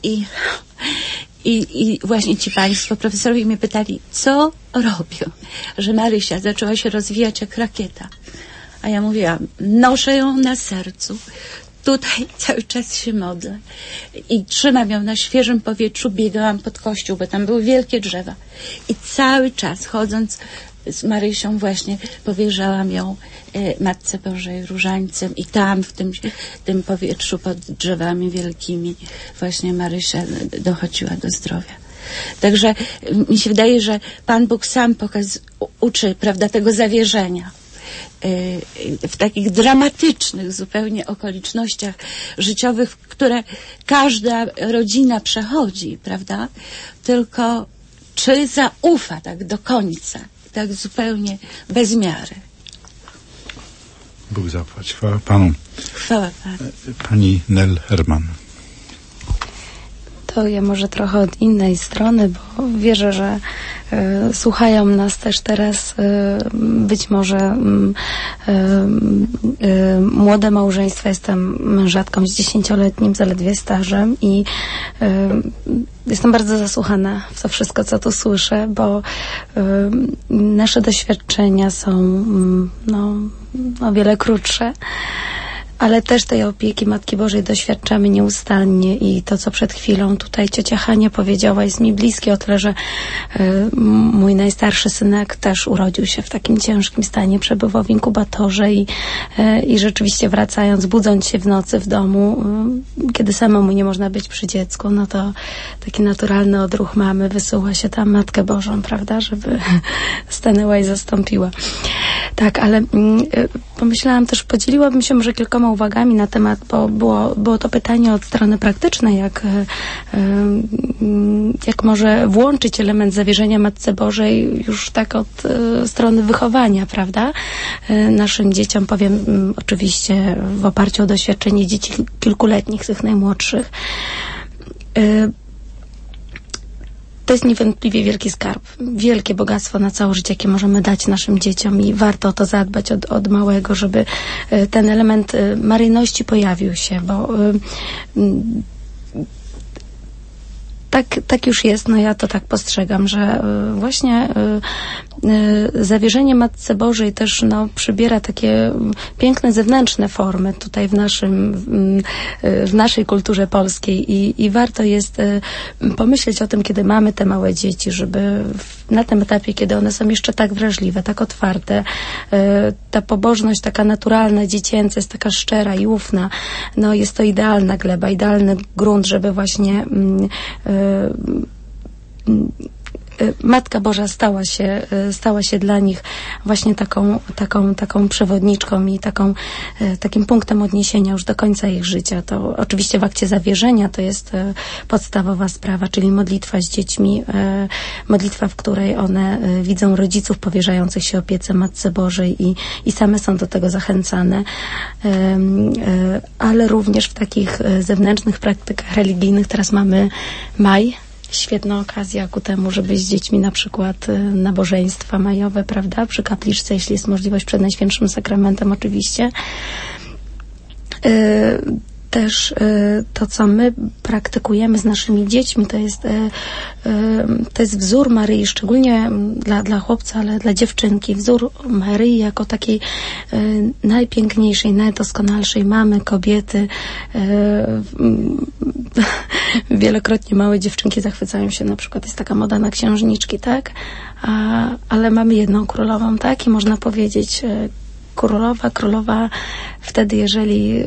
i właśnie ci państwo, profesorowie mnie pytali, co robią, że Marysia zaczęła się rozwijać jak rakieta. A ja mówiłam, noszę ją na sercu, tutaj cały czas się modlę i trzymam ją na świeżym powietrzu, biegałam pod kościół, bo tam były wielkie drzewa i cały czas chodząc z Marysią właśnie powierzałam ją Matce Bożej różańcem i tam w tym powietrzu pod drzewami wielkimi właśnie Marysia dochodziła do zdrowia. Także mi się wydaje, że Pan Bóg sam uczy, prawda, tego zawierzenia. w takich dramatycznych zupełnie okolicznościach życiowych, które każda rodzina przechodzi, prawda? Tylko czy zaufa tak do końca, tak zupełnie bez miary. Bóg zapłać. Chwała Panu. Chwała Panu. Pani Nel Herman. To ja może trochę od innej strony, bo wierzę, że słuchają nas też teraz być może młode małżeństwa. Jestem mężatką z 10-letnim zaledwie stażem i jestem bardzo zasłuchana w to wszystko, co tu słyszę, bo nasze doświadczenia są o wiele krótsze. Ale też tej opieki Matki Bożej doświadczamy nieustannie i to, co przed chwilą tutaj ciocia Hania powiedziała, jest mi bliskie o tyle, że mój najstarszy synek też urodził się w takim ciężkim stanie, przebywał w inkubatorze i rzeczywiście wracając, budząc się w nocy w domu, kiedy samemu nie można być przy dziecku, no to taki naturalny odruch mamy, wysyła się tam Matkę Bożą, prawda, żeby stanęła i zastąpiła. Tak, ale pomyślałam też, podzieliłabym się może kilkoma uwagami na temat, bo było to pytanie od strony praktycznej, jak może włączyć element zawierzenia Matce Bożej już tak od strony wychowania, prawda? Naszym dzieciom, powiem oczywiście w oparciu o doświadczenie dzieci kilkuletnich, tych najmłodszych. To jest niewątpliwie wielki skarb, wielkie bogactwo na całe życie, jakie możemy dać naszym dzieciom i warto o to zadbać od małego, żeby ten element maryjności pojawił się, bo tak już jest, no ja to tak postrzegam, że właśnie zawierzenie Matce Bożej też przybiera takie piękne zewnętrzne formy tutaj w naszej kulturze polskiej i warto jest pomyśleć o tym, kiedy mamy te małe dzieci, żeby na tym etapie, kiedy one są jeszcze tak wrażliwe, tak otwarte, ta pobożność taka naturalna, dziecięca jest taka szczera i ufna, no jest to idealna gleba, idealny grunt, żeby właśnie Matka Boża stała się dla nich właśnie taką przewodniczką i takim punktem odniesienia już do końca ich życia. To oczywiście w akcie zawierzenia to jest podstawowa sprawa, czyli modlitwa z dziećmi, modlitwa, w której one widzą rodziców powierzających się opiece Matce Bożej i same są do tego zachęcane, ale również w takich zewnętrznych praktykach religijnych. Teraz mamy maj, świetna okazja ku temu, żeby z dziećmi na przykład nabożeństwa majowe, prawda, przy kapliczce, jeśli jest możliwość, przed Najświętszym Sakramentem oczywiście. Też to, co my praktykujemy z naszymi dziećmi, to jest wzór Maryi, szczególnie dla chłopca, ale dla dziewczynki. Wzór Maryi jako takiej najpiękniejszej, najdoskonalszej mamy, kobiety. Wielokrotnie małe dziewczynki zachwycają się, na przykład jest taka moda na księżniczki, tak? Ale mamy jedną królową, tak? I można powiedzieć, królowa wtedy, jeżeli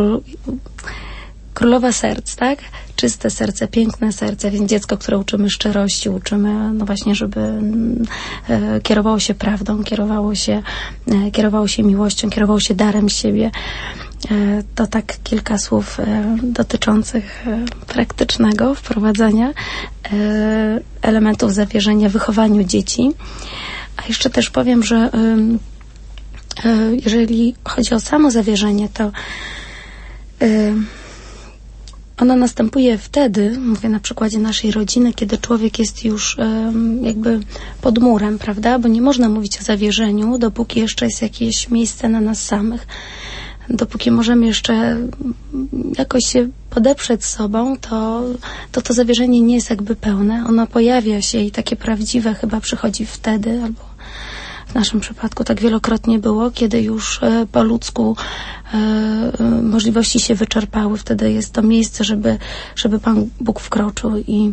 królowa serc, tak? Czyste serce, piękne serce, więc dziecko, które uczymy szczerości, uczymy, no właśnie, żeby kierowało się prawdą, kierowało się miłością, kierowało się darem siebie. To tak kilka słów dotyczących praktycznego wprowadzania elementów zawierzenia wychowaniu dzieci. A jeszcze też powiem, że jeżeli chodzi o samo zawierzenie, to ono następuje wtedy, mówię na przykładzie naszej rodziny, kiedy człowiek jest już jakby pod murem, prawda? Bo nie można mówić o zawierzeniu, dopóki jeszcze jest jakieś miejsce na nas samych. Dopóki możemy jeszcze jakoś się podeprzeć sobą, to zawierzenie nie jest jakby pełne. Ono pojawia się i takie prawdziwe chyba przychodzi wtedy, albo w naszym przypadku tak wielokrotnie było, kiedy już po ludzku możliwości się wyczerpały. Wtedy jest to miejsce, żeby Pan Bóg wkroczył i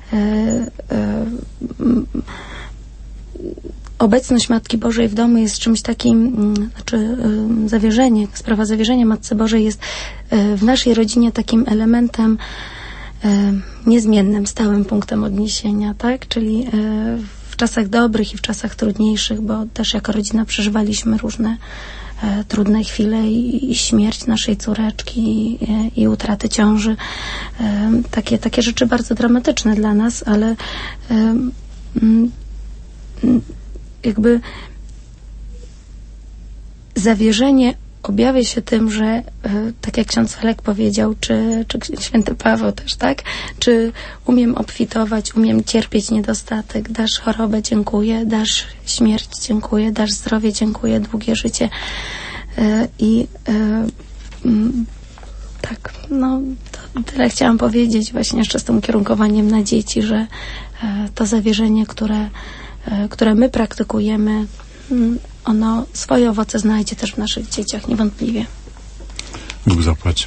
obecność Matki Bożej w domu jest czymś takim, zawierzenie, sprawa zawierzenia Matce Bożej jest w naszej rodzinie takim elementem niezmiennym, stałym punktem odniesienia, tak? Czyli w czasach dobrych i w czasach trudniejszych, bo też jako rodzina przeżywaliśmy różne trudne chwile i śmierć naszej córeczki i utratę ciąży. Takie rzeczy bardzo dramatyczne dla nas, ale jakby zawierzenie objawia się tym, że tak jak ksiądz Felek powiedział, czy święty Paweł też, tak? Czy umiem obfitować, umiem cierpieć niedostatek, dasz chorobę, dziękuję, dasz śmierć, dziękuję, dasz zdrowie, dziękuję, długie życie. Tak, no to tyle chciałam powiedzieć właśnie jeszcze z tym ukierunkowaniem na dzieci, że to zawierzenie, które my praktykujemy, ono swoje owoce znajdzie też w naszych dzieciach, niewątpliwie. Bóg zapłać.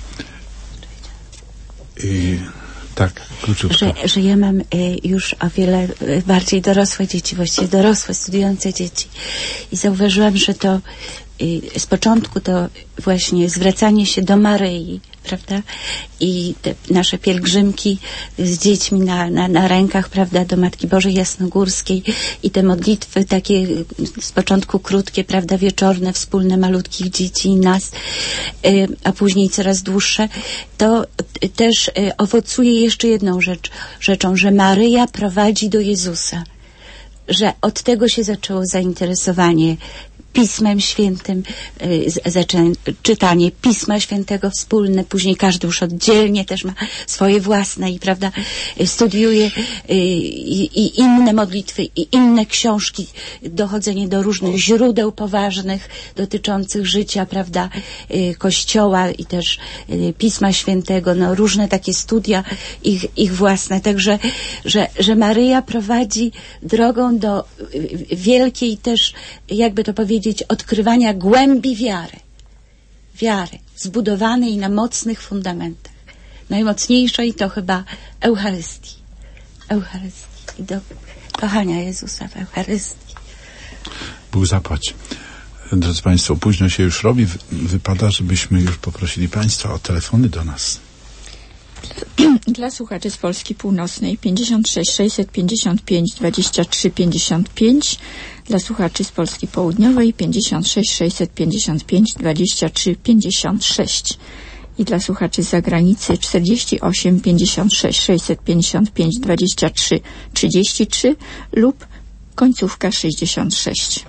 I tak, króciutko. Że ja mam już o wiele bardziej dorosłe dzieci, właściwie dorosłe, studiujące dzieci. I zauważyłam, że to z początku to właśnie zwracanie się do Maryi, prawda? I te nasze pielgrzymki z dziećmi na rękach, prawda, do Matki Bożej Jasnogórskiej i te modlitwy takie z początku krótkie, prawda, wieczorne, wspólne malutkich dzieci i nas, a później coraz dłuższe, to też owocuje jeszcze jedną rzeczą, że Maryja prowadzi do Jezusa. Że od tego się zaczęło zainteresowanie Pismem Świętym, czytanie Pisma Świętego wspólne, później każdy już oddzielnie też ma swoje własne i prawda, studiuje i inne modlitwy i inne książki, dochodzenie do różnych źródeł poważnych dotyczących życia, prawda, Kościoła i też Pisma Świętego, no różne takie studia ich własne, także że Maryja prowadzi drogą do wielkiej też, jakby to powiedzieć, odkrywania głębi wiary zbudowanej na mocnych fundamentach. Najmocniejszej to chyba Eucharystii i do kochania Jezusa w Eucharystii. Bóg zapłać. Drodzy Państwo, późno się już robi. Wypada, żebyśmy już poprosili Państwa o telefony do nas. Dla słuchaczy z Polski Północnej 56 655 23 55, dla słuchaczy z Polski Południowej 56 655 23 56 i dla słuchaczy z zagranicy 48 56 655 23 33 lub końcówka 66.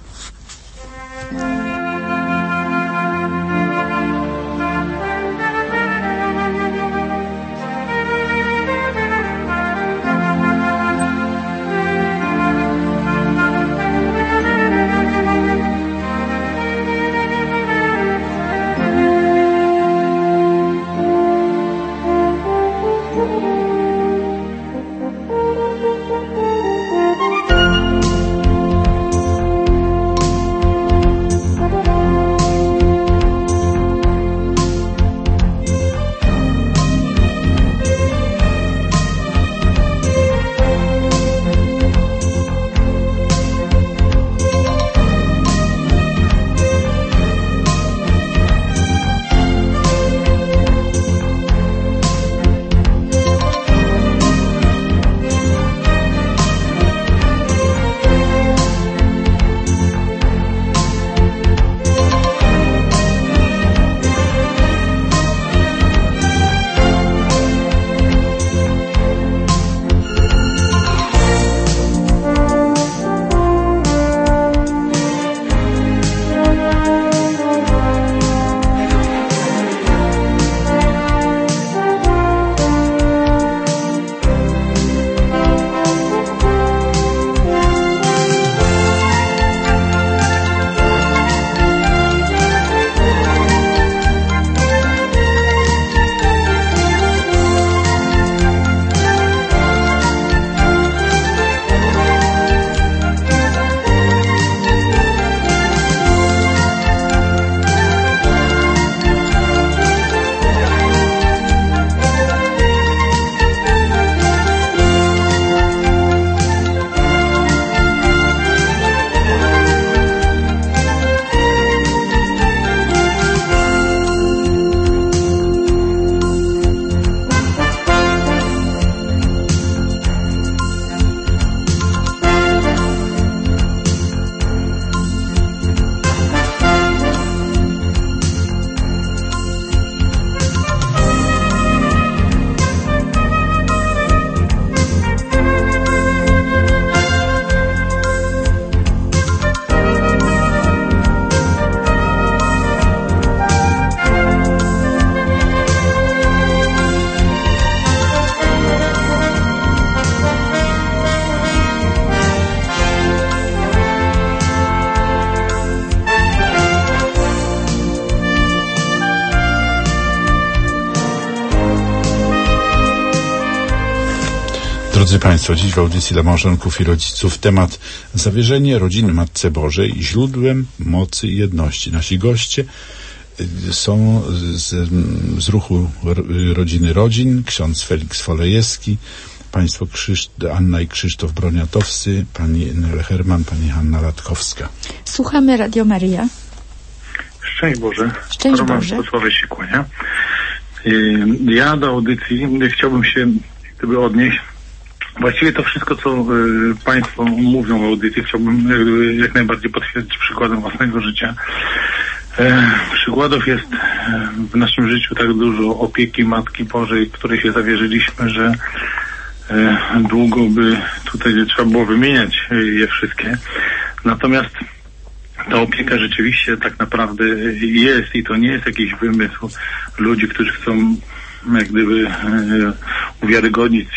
Drodzy Państwo, dziś w audycji dla małżonków i rodziców temat zawierzenie rodziny Matce Bożej źródłem mocy i jedności. Nasi goście są z ruchu Rodziny Rodzin, ksiądz Feliks Folejewski, państwo Anna i Krzysztof Broniatowscy, pani Nele Herman, pani Hanna Latkowska. Słuchamy Radio Maryja. Szczęść Boże. Szczęść Roman Boże. Sławek się kłania. Ja do audycji chciałbym się odnieść. Właściwie to wszystko, co Państwo mówią w audycji, chciałbym jak najbardziej potwierdzić przykładem własnego życia. Przykładów jest w naszym życiu tak dużo opieki Matki Bożej, której się zawierzyliśmy, że długo by tutaj trzeba było wymieniać je wszystkie. Natomiast ta opieka rzeczywiście tak naprawdę jest i to nie jest jakiś wymysł ludzi, którzy chcą jak gdyby uwiarygodnić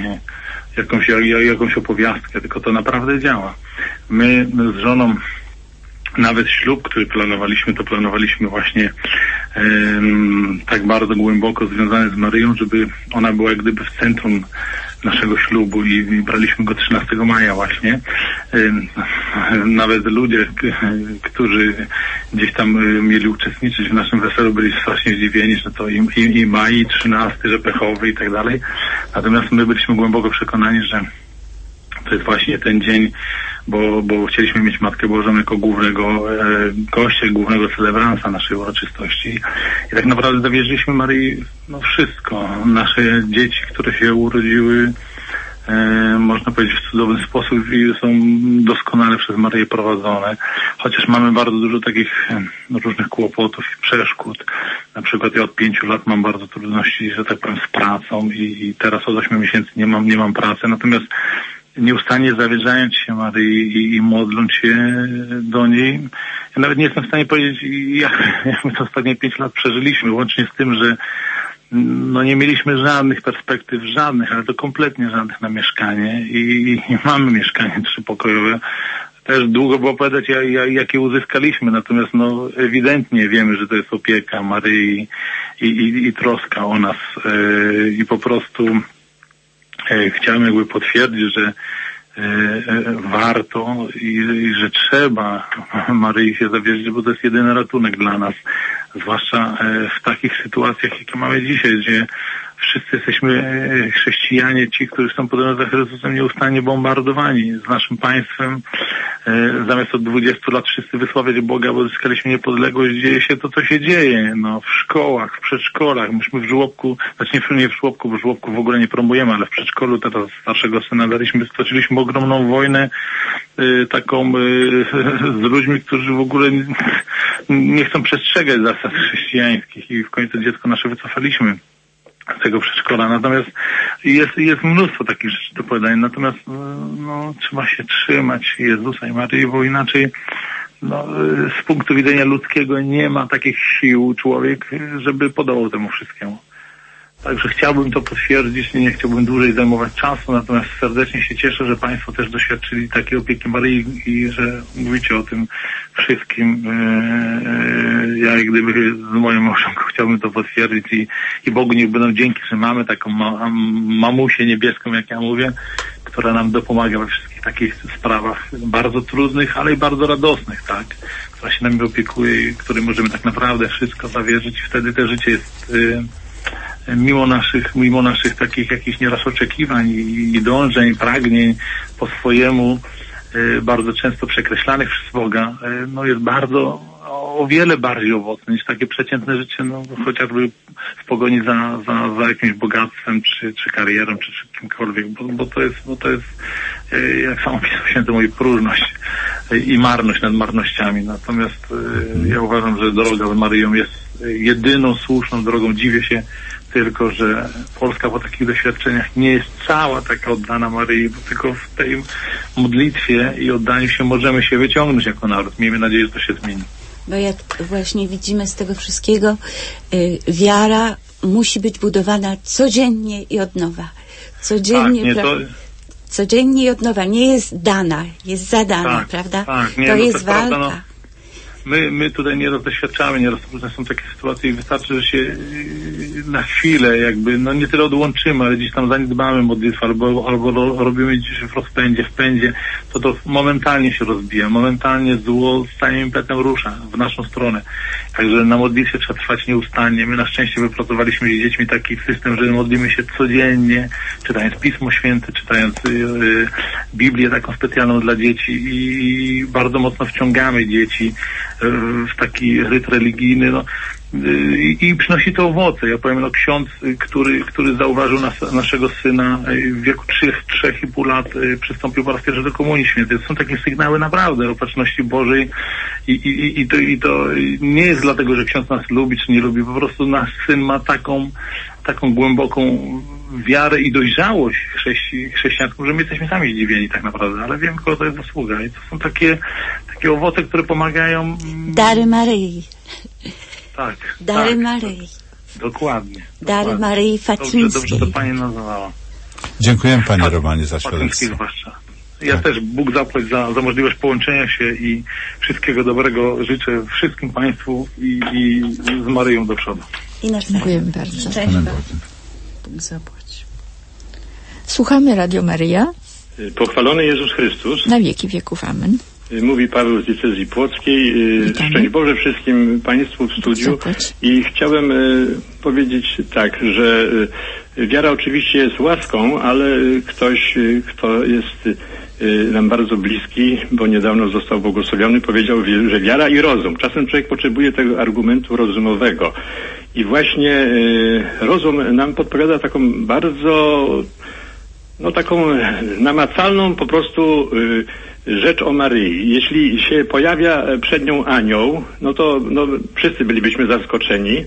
jakąś opowiastkę, tylko to naprawdę działa. My z żoną nawet ślub, który planowaliśmy właśnie tak bardzo głęboko związany z Maryją, żeby ona była jak gdyby w centrum naszego ślubu i braliśmy go 13 maja właśnie. Nawet ludzie, którzy gdzieś tam mieli uczestniczyć w naszym weselu, byli strasznie zdziwieni, że to i maj, 13, że pechowy i tak dalej. Natomiast my byliśmy głęboko przekonani, że to jest właśnie ten dzień, bo chcieliśmy mieć Matkę Bożą jako głównego gościa, głównego celebransa naszej uroczystości. I tak naprawdę zawierzyliśmy Maryi wszystko. Nasze dzieci, które się urodziły, można powiedzieć, w cudowny sposób i są doskonale przez Maryję prowadzone. Chociaż mamy bardzo dużo takich różnych kłopotów i przeszkód. Na przykład ja od 5 lat mam bardzo trudności, że tak powiem, z pracą i teraz od 8 miesięcy nie mam pracy. Natomiast nieustannie zawierzając się Maryi i modląc się do niej, ja nawet nie jestem w stanie powiedzieć, jak my to ostatnie 5 lat przeżyliśmy, łącznie z tym, że nie mieliśmy żadnych perspektyw, ale to kompletnie żadnych na mieszkanie i mamy mieszkanie 3-pokojowe. Też długo było powiedzieć, jakie uzyskaliśmy, natomiast ewidentnie wiemy, że to jest opieka Maryi i troska o nas i po prostu chciałem jakby potwierdzić, że warto i że trzeba Maryi się zawierzyć, bo to jest jedyny ratunek dla nas, zwłaszcza w takich sytuacjach, jakie mamy dzisiaj, gdzie wszyscy jesteśmy chrześcijanie, ci, którzy są podobno za Chrystusem, nieustannie bombardowani z naszym państwem. Zamiast od 20 lat wszyscy wysławiać Boga, bo uzyskaliśmy niepodległość, dzieje się to, co się dzieje. W szkołach, w przedszkolach. Myśmy w żłobku, nie w żłobku, bo w żłobku w ogóle nie promujemy, ale w przedszkolu teraz starszego syna stoczyliśmy ogromną wojnę taką z ludźmi, którzy w ogóle nie chcą przestrzegać zasad chrześcijańskich i w końcu dziecko nasze wycofaliśmy z tego przedszkola. Natomiast jest mnóstwo takich rzeczy do powiedzenia. Natomiast trzeba się trzymać Jezusa i Maryi, bo inaczej z punktu widzenia ludzkiego nie ma takich sił człowiek, żeby podołał temu wszystkiemu. Także chciałbym to potwierdzić, nie chciałbym dłużej zajmować czasu, natomiast serdecznie się cieszę, że Państwo też doświadczyli takiej opieki Maryi i że mówicie o tym wszystkim. Ja jak gdyby z moją małżonką chciałbym to potwierdzić i Bogu niech będą dzięki, że mamy taką mamusię niebieską, jak ja mówię, która nam dopomaga we wszystkich takich sprawach bardzo trudnych, ale i bardzo radosnych, tak? Która się nami opiekuje i której możemy tak naprawdę wszystko zawierzyć i wtedy to życie jest mimo naszych takich jakichś nieraz oczekiwań i dążeń, pragnień po swojemu, bardzo często przekreślanych przez Boga, jest o wiele bardziej owocne niż takie przeciętne życie, chociażby w pogoni za jakimś bogactwem, czy karierą, czy czymkolwiek, bo to jest, jak sam opisał święty mój, próżność i marność nad marnościami. Natomiast ja uważam, że droga z Maryją jest jedyną słuszną drogą. Dziwię się tylko, że Polska po takich doświadczeniach nie jest cała taka oddana Maryi, bo tylko w tej modlitwie i oddaniu się możemy się wyciągnąć jako naród. Miejmy nadzieję, że to się zmieni. Bo jak właśnie widzimy z tego wszystkiego, wiara musi być budowana codziennie i od nowa. Codziennie, codziennie i od nowa. Nie jest dana, jest zadana, prawda? Tak, to jest walka. My tutaj nieraz doświadczamy, nieraz są takie sytuacje i wystarczy, że się na chwilę jakby, no nie tyle odłączymy, ale gdzieś tam zaniedbamy modlitwę albo robimy gdzieś w rozpędzie, w pędzie, to momentalnie się rozbija, momentalnie zło z całym impetem rusza w naszą stronę. Także na modlitwie trzeba trwać nieustannie. My na szczęście wypracowaliśmy z dziećmi taki system, że modlimy się codziennie, czytając Pismo Święte, czytając Biblię taką specjalną dla dzieci i bardzo mocno wciągamy dzieci w taki rytm religijny, no. I przynosi to owoce. Ja powiem, no ksiądz, który zauważył naszego syna w wieku 3,5 lat przystąpił po raz pierwszy do Komunii Świętej. To są takie sygnały naprawdę opatrzności Bożej i to nie jest dlatego, że ksiądz nas lubi czy nie lubi, po prostu nasz syn ma taką głęboką wiarę i dojrzałość chrześcijańską, że my jesteśmy sami zdziwieni tak naprawdę, ale wiem, kogo to jest zasługa i to są takie owoce, które pomagają. Dary Maryi. Tak. Dary Maryi. Dokładnie. Dary Maryi Fatimskiej. Dobrze to Pani nazwała. Dziękujemy Panie Romanie za świadectwo. Ja też Bóg zapłać za możliwość połączenia się i wszystkiego dobrego życzę wszystkim Państwu i z Maryją do przodu. I Dziękujemy bardzo. Cześć. Bóg zapłać. Słuchamy Radio Maryja. Pochwalony Jezus Chrystus. Na wieki wieków. Amen. Mówi Paweł z diecezji płockiej. Szczęść Boże wszystkim Państwu w studiu. I chciałem powiedzieć tak, że wiara oczywiście jest łaską, ale ktoś, kto jest nam bardzo bliski, bo niedawno został błogosławiony, powiedział, że wiara i rozum. Czasem człowiek potrzebuje tego argumentu rozumowego. I właśnie rozum nam podpowiada taką bardzo, taką namacalną po prostu rzecz o Maryi. Jeśli się pojawia przed nią anioł, to wszyscy bylibyśmy zaskoczeni.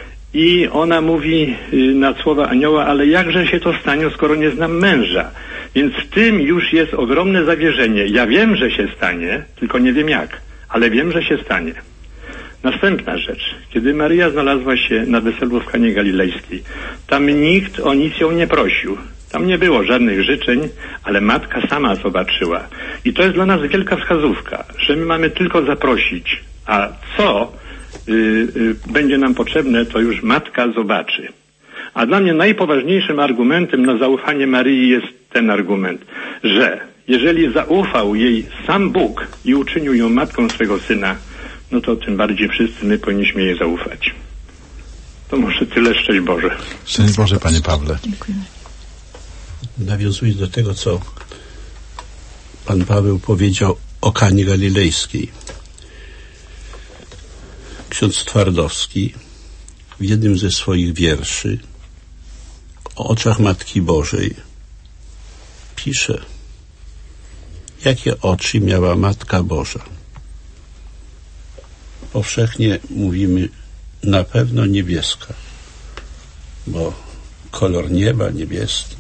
I ona mówi na słowa anioła, ale jakże się to stanie, skoro nie znam męża? Więc w tym już jest ogromne zawierzenie. Ja wiem, że się stanie, tylko nie wiem jak, ale wiem, że się stanie. Następna rzecz. Kiedy Maryja znalazła się na weselu w Kanie Galilejskiej, tam nikt o nic ją nie prosił. Tam nie było żadnych życzeń, ale matka sama zobaczyła. I to jest dla nas wielka wskazówka, że my mamy tylko zaprosić, a co będzie nam potrzebne, to już matka zobaczy. A dla mnie najpoważniejszym argumentem na zaufanie Maryi jest ten argument, że jeżeli zaufał jej sam Bóg i uczynił ją matką swego syna, to tym bardziej wszyscy my powinniśmy jej zaufać. To może tyle. Szczęść Boże. Szczęść Boże, Panie Pawle. Dziękuję. Nawiązując do tego, co Pan Paweł powiedział o Kanie Galilejskiej. Ksiądz Twardowski w jednym ze swoich wierszy o oczach Matki Bożej pisze, jakie oczy miała Matka Boża. Powszechnie mówimy na pewno niebieska, bo kolor nieba niebieski.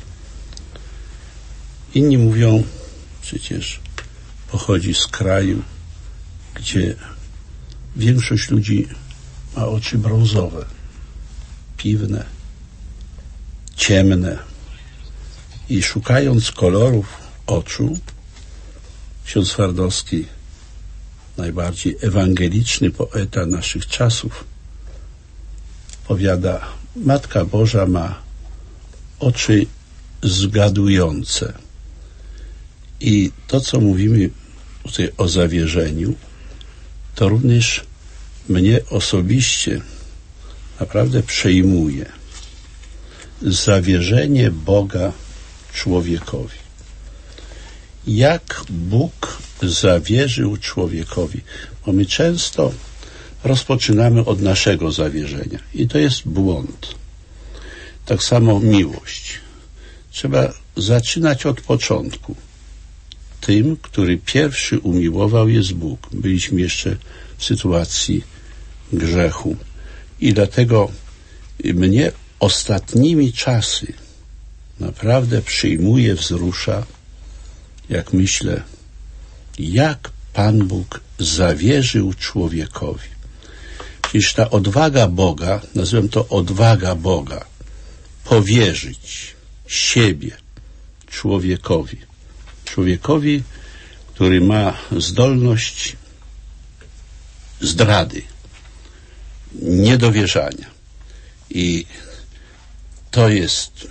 Inni mówią, przecież pochodzi z kraju, gdzie większość ludzi ma oczy brązowe, piwne, ciemne. I szukając kolorów oczu, ksiądz Twardowski, najbardziej ewangeliczny poeta naszych czasów, powiada, Matka Boża ma oczy zgadujące. I to, co mówimy tutaj o zawierzeniu, to również mnie osobiście naprawdę przejmuje. Zawierzenie Boga człowiekowi. Jak Bóg zawierzył człowiekowi? Bo my często rozpoczynamy od naszego zawierzenia i to jest błąd. Tak samo miłość. Trzeba zaczynać od początku. Tym, który pierwszy umiłował, jest Bóg. Byliśmy jeszcze w sytuacji grzechu. I dlatego mnie ostatnimi czasy naprawdę przyjmuje, wzrusza, jak myślę, jak Pan Bóg zawierzył człowiekowi. Przecież ta odwaga Boga, nazywam to odwaga Boga, powierzyć siebie człowiekowi. Człowiekowi, który ma zdolność zdrady, niedowierzania. I To jest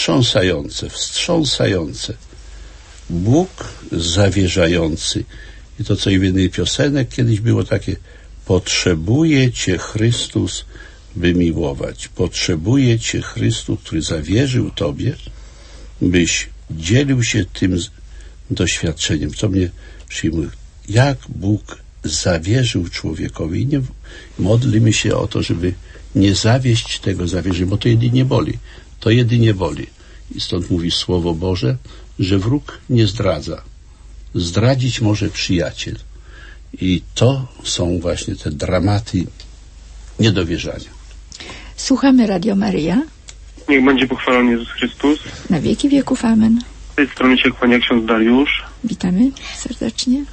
wstrząsające. Bóg zawierzający. I to, co i w jednej piosenek kiedyś było takie: potrzebuje Cię Chrystus, by miłować. Potrzebuje Cię Chrystus, który zawierzył Tobie, byś dzielił się tym doświadczeniem. Co mnie przyjmuje, jak Bóg zawierzył człowiekowi. I nie modlimy się o to, żeby nie zawieść tego zawierzenia, bo to jedynie boli. To jedynie boli. I stąd mówi Słowo Boże, że wróg nie zdradza. Zdradzić może przyjaciel. I to są właśnie te dramaty niedowierzania. Słuchamy Radio Maryja. Niech będzie pochwalony Jezus Chrystus. Na wieki wieków. Amen. Z tej strony się kłania ksiądz Dariusz. Witamy serdecznie.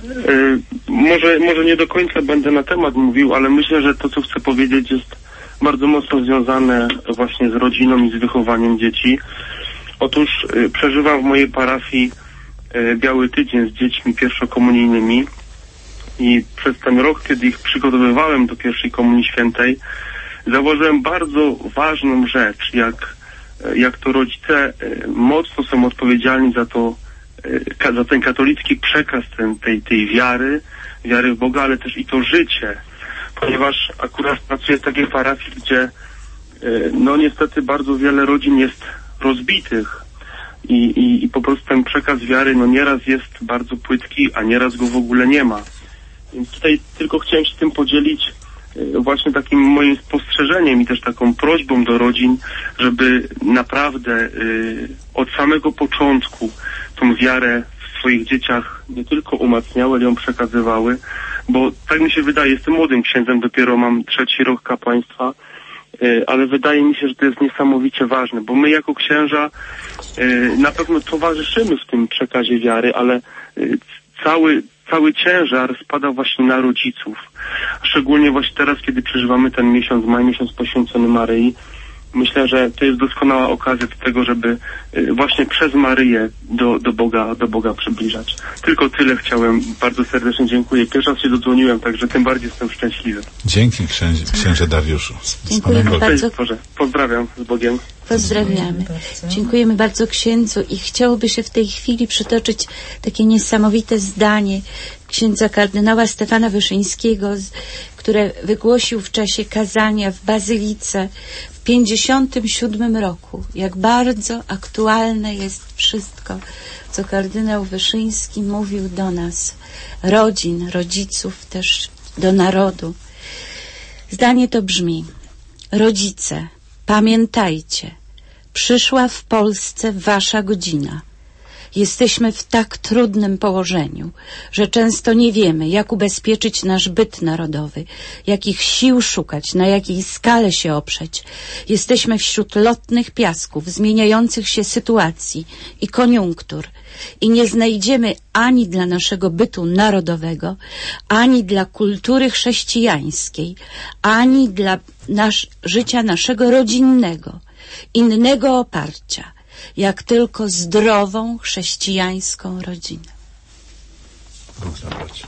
Może nie do końca będę na temat mówił, ale myślę, że to, co chcę powiedzieć, jest bardzo mocno związane właśnie z rodziną i z wychowaniem dzieci. Otóż przeżywam w mojej parafii Biały Tydzień z dziećmi pierwszokomunijnymi i przez ten rok, kiedy ich przygotowywałem do pierwszej Komunii Świętej, zauważyłem bardzo ważną rzecz, jak to rodzice mocno są odpowiedzialni za ten katolicki przekaz tej wiary w Boga, ale też i to życie, ponieważ akurat pracuję w takiej parafii, gdzie no niestety bardzo wiele rodzin jest rozbitych i po prostu ten przekaz wiary no nieraz jest bardzo płytki, a nieraz go w ogóle nie ma. Więc tutaj tylko chciałem się tym podzielić właśnie takim moim spostrzeżeniem i też taką prośbą do rodzin, żeby naprawdę od samego początku tą wiarę w swoich dzieciach nie tylko umacniały, ale ją przekazywały, bo tak mi się wydaje, jestem młodym księdzem, dopiero mam 3. rok kapłaństwa, ale wydaje mi się, że to jest niesamowicie ważne, bo my jako księża na pewno towarzyszymy w tym przekazie wiary, ale cały ciężar spada właśnie na rodziców. Szczególnie właśnie teraz, kiedy przeżywamy ten miesiąc maj, miesiąc poświęcony Maryi. Myślę, że to jest doskonała okazja do tego, żeby właśnie przez Maryję do Boga przybliżać. Tylko tyle chciałem. Bardzo serdecznie dziękuję. Pierwszy raz się dodzwoniłem, także tym bardziej jestem szczęśliwy. Dzięki księże Dariuszu. Dziękujemy bardzo. Pozdrawiam z Bogiem. Pozdrawiamy. Dziękujemy bardzo księdzu i chciałoby się w tej chwili przytoczyć takie niesamowite zdanie księdza kardynała Stefana Wyszyńskiego, które wygłosił w czasie kazania w Bazylice w 57 roku. Jak bardzo aktualne jest wszystko, co kardynał Wyszyński mówił do nas, rodzin, rodziców, też do narodu. Zdanie to brzmi: rodzice, pamiętajcie, przyszła w Polsce wasza godzina. Jesteśmy w tak trudnym położeniu, że często nie wiemy, jak ubezpieczyć nasz byt narodowy, jakich sił szukać, na jakiej skale się oprzeć. Jesteśmy wśród lotnych piasków, zmieniających się sytuacji i koniunktur i nie znajdziemy ani dla naszego bytu narodowego, ani dla kultury chrześcijańskiej, ani dla życia naszego rodzinnego, innego oparcia, jak tylko zdrową, chrześcijańską rodzinę. Bóg zapłać.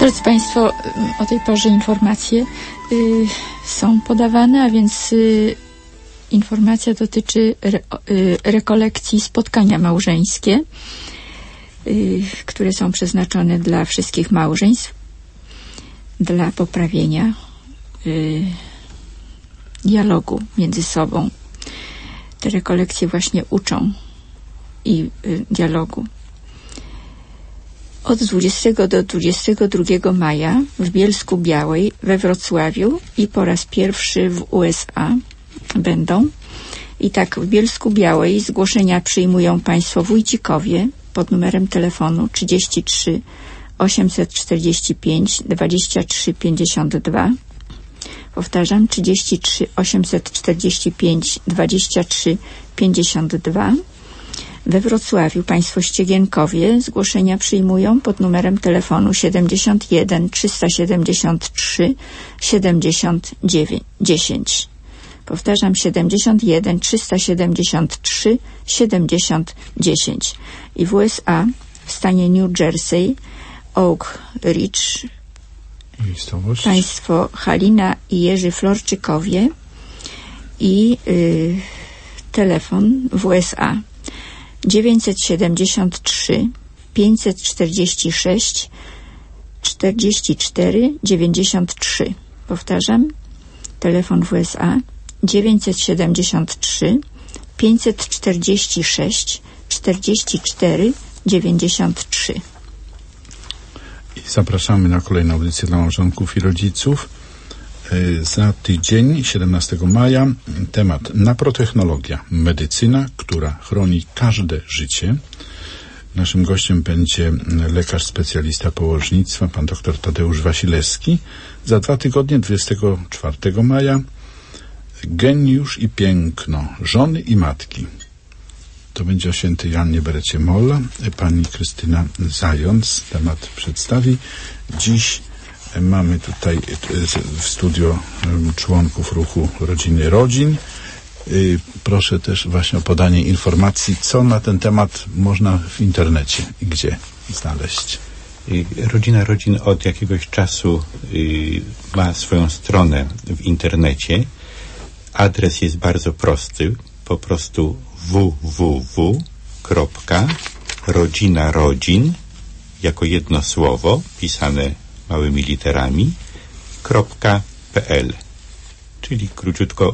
Drodzy Państwo, o tej porze informacje są podawane, a więc informacja dotyczy rekolekcji spotkania małżeńskie, które są przeznaczone dla wszystkich małżeństw, dla poprawienia dialogu między sobą. Te rekolekcje właśnie uczą i dialogu. Od 20 do 22 maja w Bielsku Białej, we Wrocławiu i po raz pierwszy w USA będą. I tak w Bielsku Białej zgłoszenia przyjmują Państwo wójcikowie pod numerem telefonu 33 845 23 52. Powtarzam, 33 845 23 52. We Wrocławiu Państwo Ściegienkowie zgłoszenia przyjmują pod numerem telefonu 71 373 79 10. Powtarzam, 71 373 70 10. I w USA, w stanie New Jersey, Oak Ridge, Państwo Halina i Jerzy Florczykowie i telefon w USA 973 546 44 93. Powtarzam, telefon w USA 973 546 44 93. I zapraszamy na kolejną audycję dla małżonków i rodziców. Za tydzień, 17 maja, temat naprotechnologia, medycyna, która chroni każde życie. Naszym gościem będzie lekarz specjalista położnictwa, pan dr Tadeusz Wasilewski. Za 2 tygodnie, 24 maja, geniusz i piękno, żony i matki. To będzie o świętej Joannie Berecie Moll. Pani Krystyna Zając temat przedstawi. Dziś mamy tutaj w studio członków ruchu Rodziny Rodzin. Proszę też właśnie o podanie informacji, co na ten temat można w internecie i gdzie znaleźć. Rodzina Rodzin od jakiegoś czasu ma swoją stronę w internecie. Adres jest bardzo prosty, po prostu www.rodzinarodzin jako jedno słowo pisane małymi literami .pl, czyli króciutko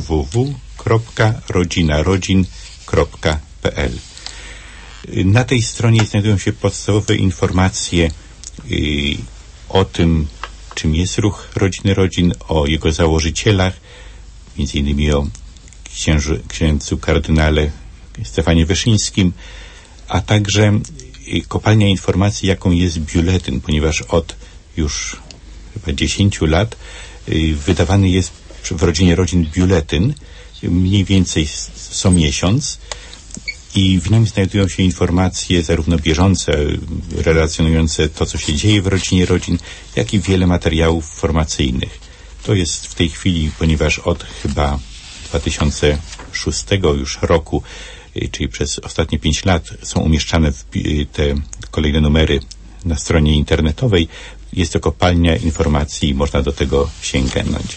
www.rodzinarodzin.pl. Na tej stronie znajdują się podstawowe informacje o tym, czym jest ruch Rodziny Rodzin, o jego założycielach, między innymi o księdzu kardynale Stefanie Wyszyńskim, a także kopalnia informacji, jaką jest biuletyn, ponieważ od już chyba 10 lat wydawany jest w Rodzinie Rodzin biuletyn, mniej więcej co miesiąc, i w nim znajdują się informacje zarówno bieżące, relacjonujące to, co się dzieje w Rodzinie Rodzin, jak i wiele materiałów formacyjnych. To jest w tej chwili, ponieważ od chyba 2006 już roku, czyli przez ostatnie 5 lat są umieszczane te kolejne numery na stronie internetowej. Jest to kopalnia informacji i można do tego sięgnąć.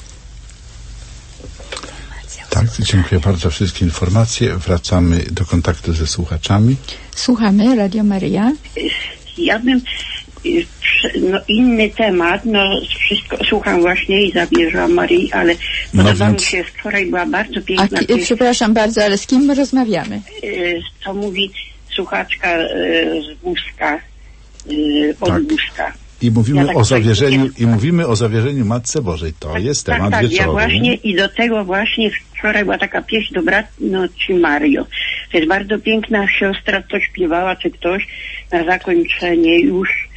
Tak, dziękuję bardzo za wszystkie informacje. Wracamy do kontaktu ze słuchaczami. Słuchamy, Radio Maryja. Ja bym inny temat, wszystko słucham właśnie i zabierzam Maryi, ale podoba mi się, wczoraj była bardzo piękna... Przepraszam bardzo, ale z kim my rozmawiamy? Co mówi słuchaczka z Wózka, od Wózka. I mówimy mówimy o zawierzeniu Matce Bożej. To jest temat wieczoru. Ja właśnie i do tego właśnie wczoraj była taka pieśń Dobranoc Mario. To jest bardzo piękna, siostra to śpiewała, czy ktoś na zakończenie już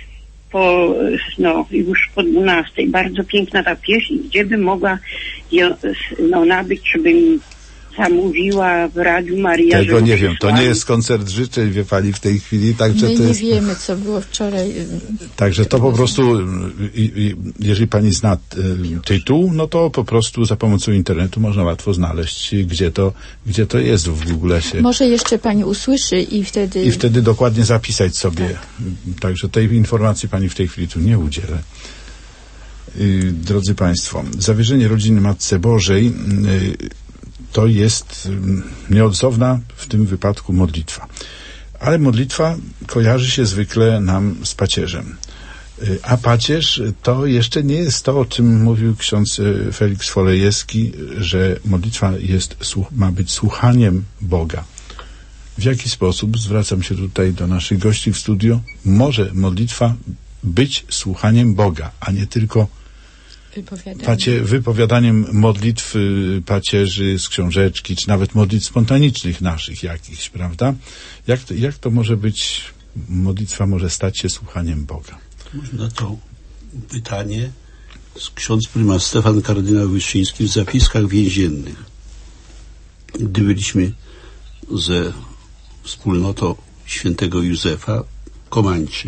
po 12. Bardzo piękna ta pieśń, gdzie by mogła ją nabyć, żeby mi zamówiła w Radiu Maria. Tego nie wiem, to nie jest koncert życzeń, wie pani, w tej chwili, także My to nie jest... wiemy, co było wczoraj. Także to po prostu, jeżeli pani zna tytuł, no to po prostu za pomocą internetu można łatwo znaleźć, gdzie to jest w Google się. Może jeszcze pani usłyszy i wtedy... I wtedy dokładnie zapisać sobie. Tak. Także tej informacji pani w tej chwili tu nie udzielę. Drodzy państwo, zawierzenie rodziny Matce Bożej to jest nieodzowna w tym wypadku modlitwa. Ale modlitwa kojarzy się zwykle nam z pacierzem. A pacierz to jeszcze nie jest to, o czym mówił ksiądz Felix Folejewski, że modlitwa ma być słuchaniem Boga. W jaki sposób, zwracam się tutaj do naszych gości w studio, może modlitwa być słuchaniem Boga, a nie tylko wypowiadaniem modlitw pacierzy z książeczki, czy nawet modlitw spontanicznych naszych jakichś, prawda? Jak to może być, modlitwa może stać się słuchaniem Boga? Można to pytanie ksiądz prymas Stefan kardynał Wyszyński w zapiskach więziennych. Gdy byliśmy ze wspólnotą świętego Józefa Komańczy.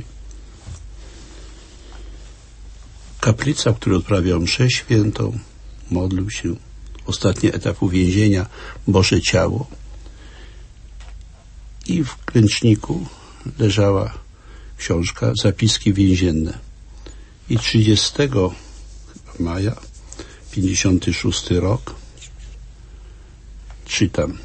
Kaplica, w której odprawiał mszę świętą, modlił się, ostatni etap uwięzienia, Boże ciało. I w klęczniku leżała książka Zapiski więzienne. I 30 maja 56 rok czytam: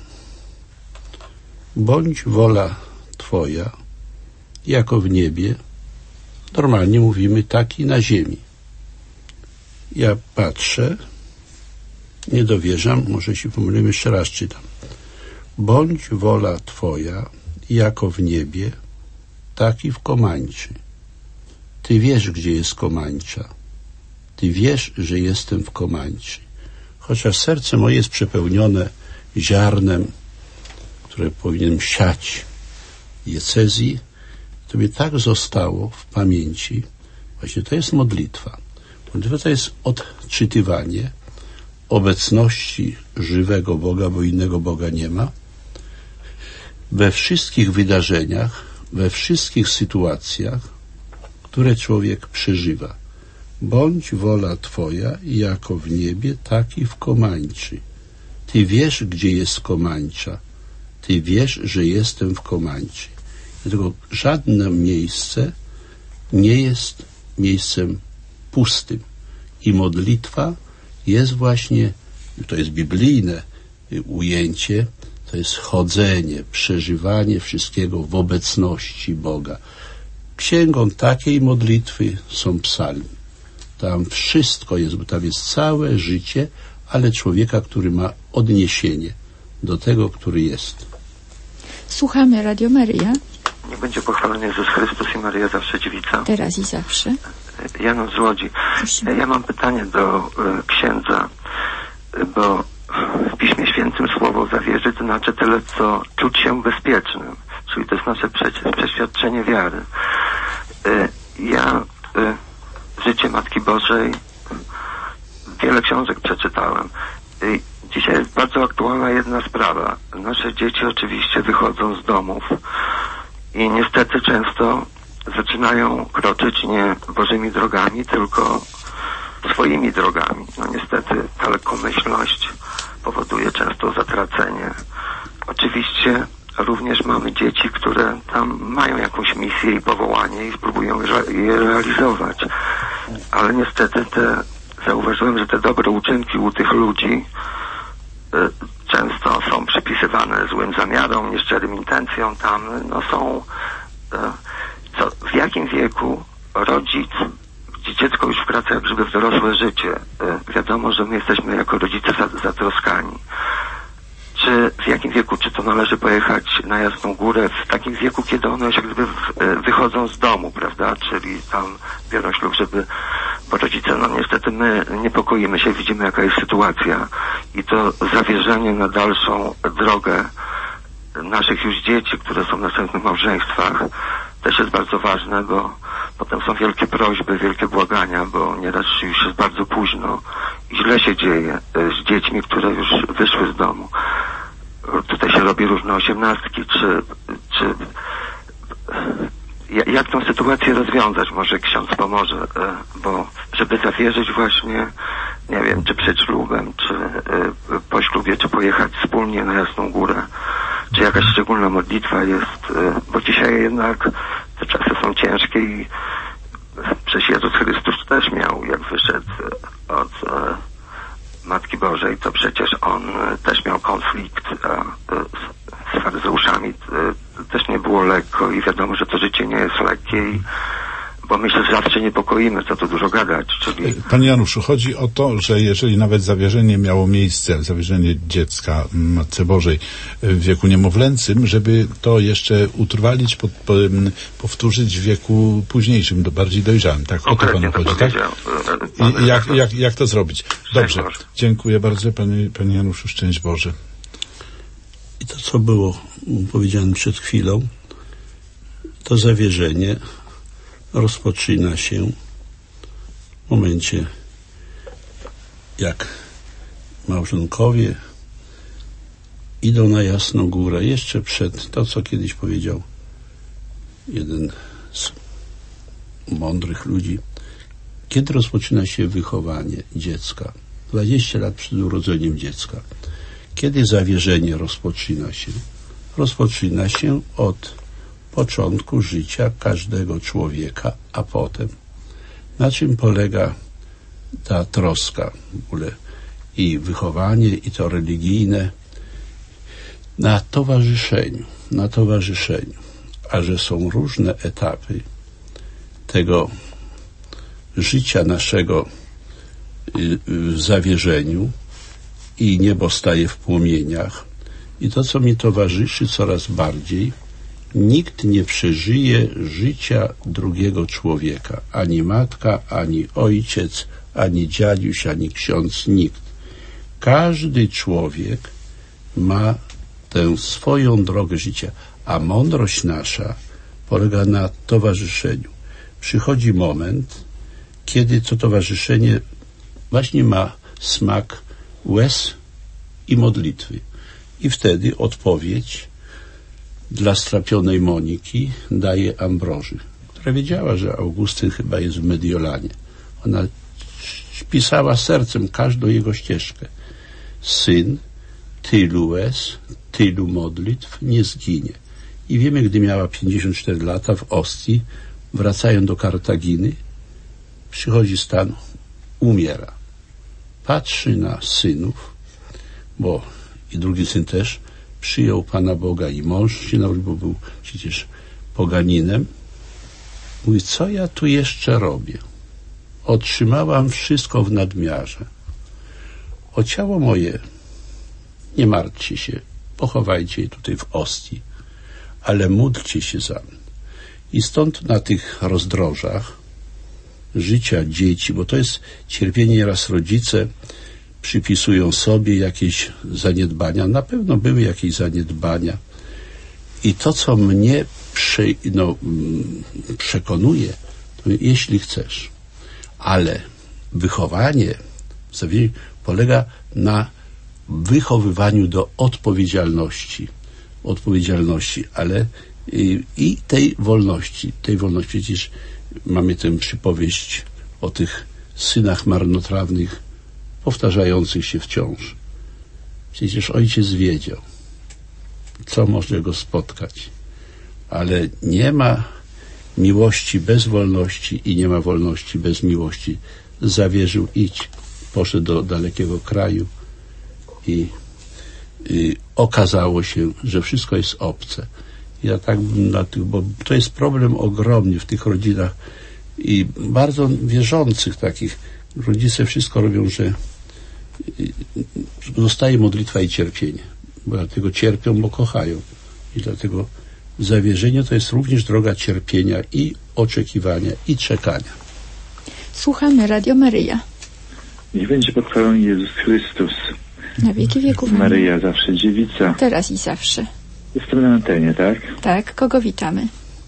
bądź wola Twoja, jako w niebie. Normalnie mówimy tak i na ziemi. Ja patrzę, nie dowierzam, może się pomyliłem, jeszcze raz czytam. Bądź wola Twoja, jako w niebie, tak i w Komańczy. Ty wiesz, gdzie jest Komańcza. Ty wiesz, że jestem w Komańczy. Chociaż serce moje jest przepełnione ziarnem, które powinienem siać diecezji, to mi tak zostało w pamięci. Właśnie to jest modlitwa. Modlitwa to jest odczytywanie obecności żywego Boga, bo innego Boga nie ma, we wszystkich wydarzeniach, we wszystkich sytuacjach, które człowiek przeżywa. Bądź wola Twoja, jako w niebie, tak i w Komańczy. Ty wiesz, gdzie jest Komańcza. Ty wiesz, że jestem w Komańczy. Dlatego żadne miejsce nie jest miejscem pustym. I modlitwa jest właśnie, to jest biblijne ujęcie, to jest chodzenie, przeżywanie wszystkiego w obecności Boga. Księgą takiej modlitwy są psalmy. Tam wszystko jest, bo tam jest całe życie, ale człowieka, który ma odniesienie do tego, który jest. Słuchamy Radio Maryja. Niech będzie pochwalony Jezus Chrystus i Maryja zawsze dziewica. Teraz i zawsze. Janusz z Łodzi. Ja mam pytanie do księdza, bo w Piśmie Świętym słowo zawierzy to znaczy tyle, co czuć się bezpiecznym. Czyli to jest nasze przeświadczenie wiary. Ja Życie Matki Bożej, wiele książek przeczytałem. Dzisiaj jest bardzo aktualna jedna sprawa. Nasze dzieci oczywiście wychodzą z domów i niestety często zaczynają kroczyć nie Bożymi drogami, tylko swoimi drogami. No niestety ta lekkomyślność powoduje często zatracenie. Oczywiście również mamy dzieci, które tam mają jakąś misję i powołanie i spróbują je realizować. Ale niestety zauważyłem, że te dobre uczynki u tych ludzi często są przypisywane złym zamiarom, nieszczerym intencjom tam, no są w jakim wieku rodzic, gdzie dziecko już wkracza jak gdyby w dorosłe życie, wiadomo, że my jesteśmy jako rodzice zatroskani. Czy w jakim wieku, czy to należy pojechać na Jasną Górę w takim wieku, kiedy one już jak gdyby wychodzą z domu, prawda, czyli tam biorą ślub, bo rodzice, no niestety my niepokoimy się, widzimy jaka jest sytuacja i to zawierzenie na dalszą drogę naszych już dzieci, które są w następnych małżeństwach, też jest bardzo ważne, bo Potem są wielkie prośby, wielkie błagania, bo nieraz już jest bardzo późno. Źle się dzieje z dziećmi, które już wyszły z domu. Tutaj się robi różne osiemnastki, jak tą sytuację rozwiązać? Może ksiądz pomoże, bo żeby zawierzyć właśnie, nie wiem, czy przed ślubem, czy po ślubie, czy pojechać wspólnie na Jasną Górę, czy jakaś szczególna modlitwa jest, bo dzisiaj jednak te czasy są ciężkie i przecież Jezus Chrystus też miał, jak wyszedł od Matki Bożej, to przecież on też miał konflikt z faryzeuszami. Też nie było lekko i wiadomo, że to życie nie jest lekkie, bo my się zawsze niepokoimy, co tu dużo gadać. Czyli... Panie Januszu, chodzi o to, że jeżeli nawet zawierzenie miało miejsce, zawierzenie dziecka Matce Bożej w wieku niemowlęcym, żeby to jeszcze utrwalić, powtórzyć w wieku późniejszym, bardziej dojrzałym. Tak, o to panu chodzi, tak? I jak to zrobić? Dobrze, dziękuję bardzo, panie Januszu, szczęść Boże. I to, co było powiedziane przed chwilą, to zawierzenie rozpoczyna się w momencie, jak małżonkowie idą na Jasną Górę, jeszcze przed to, co kiedyś powiedział jeden z mądrych ludzi, kiedy rozpoczyna się wychowanie dziecka? 20 lat przed urodzeniem dziecka. Kiedy zawierzenie rozpoczyna się? Rozpoczyna się od początku życia każdego człowieka, a potem. Na czym polega ta troska w ogóle i wychowanie, i to religijne? Na towarzyszeniu. A że są różne etapy tego życia naszego w zawierzeniu i niebo staje w płomieniach i to, co mi towarzyszy coraz bardziej, nikt nie przeżyje życia drugiego człowieka. Ani matka, ani ojciec, ani dziaduś, ani ksiądz, nikt. Każdy człowiek ma tę swoją drogę życia, a mądrość nasza polega na towarzyszeniu. Przychodzi moment, kiedy to towarzyszenie właśnie ma smak łez i modlitwy. I wtedy odpowiedź dla strapionej Moniki daje Ambroży, która wiedziała, że Augustyn chyba jest w Mediolanie. Ona pisała sercem każdą jego ścieżkę. Syn tylu łez, tylu modlitw nie zginie. I wiemy, gdy miała 54 lata w Ostii, wracają do Kartaginy, przychodzi stan, umiera. Patrzy na synów, bo i drugi syn też przyjął Pana Boga i mąż się narodził, bo był przecież poganinem. Mówi, co ja tu jeszcze robię? Otrzymałam wszystko w nadmiarze. O ciało moje nie martwcie się, pochowajcie je tutaj w Ostii, ale módlcie się za mnie. I stąd na tych rozdrożach życia dzieci, bo to jest cierpienie, nieraz rodzice przypisują sobie jakieś zaniedbania. Na pewno były jakieś zaniedbania. I to, co mnie przekonuje, to jeśli chcesz, ale wychowanie polega na wychowywaniu do odpowiedzialności, ale i tej wolności. Przecież mamy tę przypowieść o tych synach marnotrawnych, powtarzających się wciąż. Przecież ojciec wiedział, co może go spotkać, ale nie ma miłości bez wolności i nie ma wolności bez miłości. Zawierzył, idź, poszedł do dalekiego kraju i okazało się, że wszystko jest obce. Ja tak bo to jest problem ogromny w tych rodzinach i bardzo wierzących takich. Rodzice wszystko robią, że zostaje modlitwa i cierpienie. Bo dlatego cierpią, bo kochają. I dlatego zawierzenie to jest również droga cierpienia i oczekiwania i czekania. Słuchamy Radio Maryja. Niech będzie pochwalony Jezus Chrystus. Na wieki wieków. Maryja zawsze dziewica. Teraz i zawsze. Jestem na antenie, tak? Tak, kogo witamy?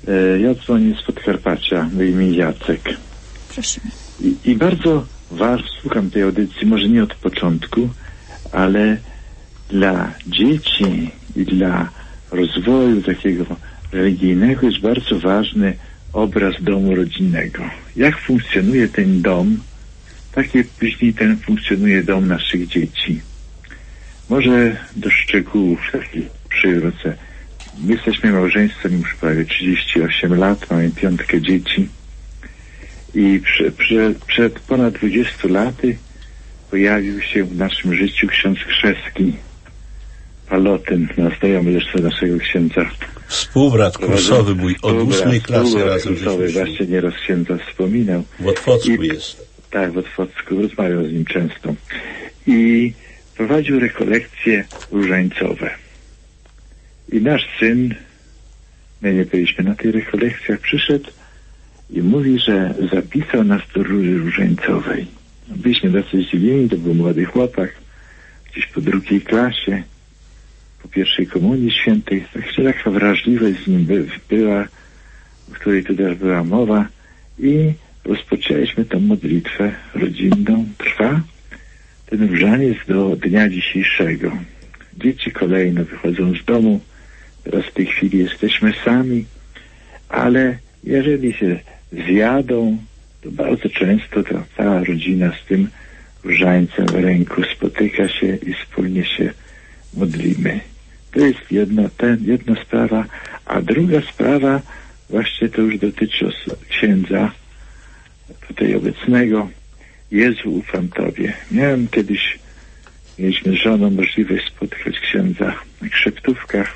Ja dzwonię z Podkarpacia, na imię Jacek. Prosimy. I bardzo słucham tej audycji, może nie od początku, ale dla dzieci i dla rozwoju takiego religijnego jest bardzo ważny obraz domu rodzinnego. Jak funkcjonuje ten dom, tak jak później ten funkcjonuje dom naszych dzieci. Może do szczegółów takich przywrócę. My jesteśmy małżeństwem już prawie 38 lat, mamy 5 dzieci i przed ponad 20 laty pojawił się w naszym życiu ksiądz Krzewski, Palotyn, znajomy zresztą naszego księdza. Współbrat kursowy mój od 8 klasy razem kursowy, właśnie nieraz księdza wspominał. W Otwocku jest. Tak, w Otwocku, rozmawiał z nim często. I prowadził rekolekcje różańcowe. I nasz syn, my nie byliśmy na tych rekolekcjach, przyszedł i mówi, że zapisał nas do róży różańcowej. Byliśmy dosyć zdziwieni, to był młody chłopak, gdzieś po 2 klasie, po pierwszej komunii świętej. Taka wrażliwość z nim była, o której tu też była mowa i rozpoczęliśmy tę modlitwę rodzinną. Trwa ten różaniec do dnia dzisiejszego. Dzieci kolejno wychodzą z domu, teraz w tej chwili jesteśmy sami, ale jeżeli się zjadą, to bardzo często ta cała rodzina z tym różańcem w ręku spotyka się i wspólnie się modlimy. To jest jedna sprawa, a druga sprawa właśnie to już dotyczy księdza tutaj obecnego. Jezu, ufam Tobie. Mieliśmy z żoną możliwość spotkać księdza na Krzeptówkach.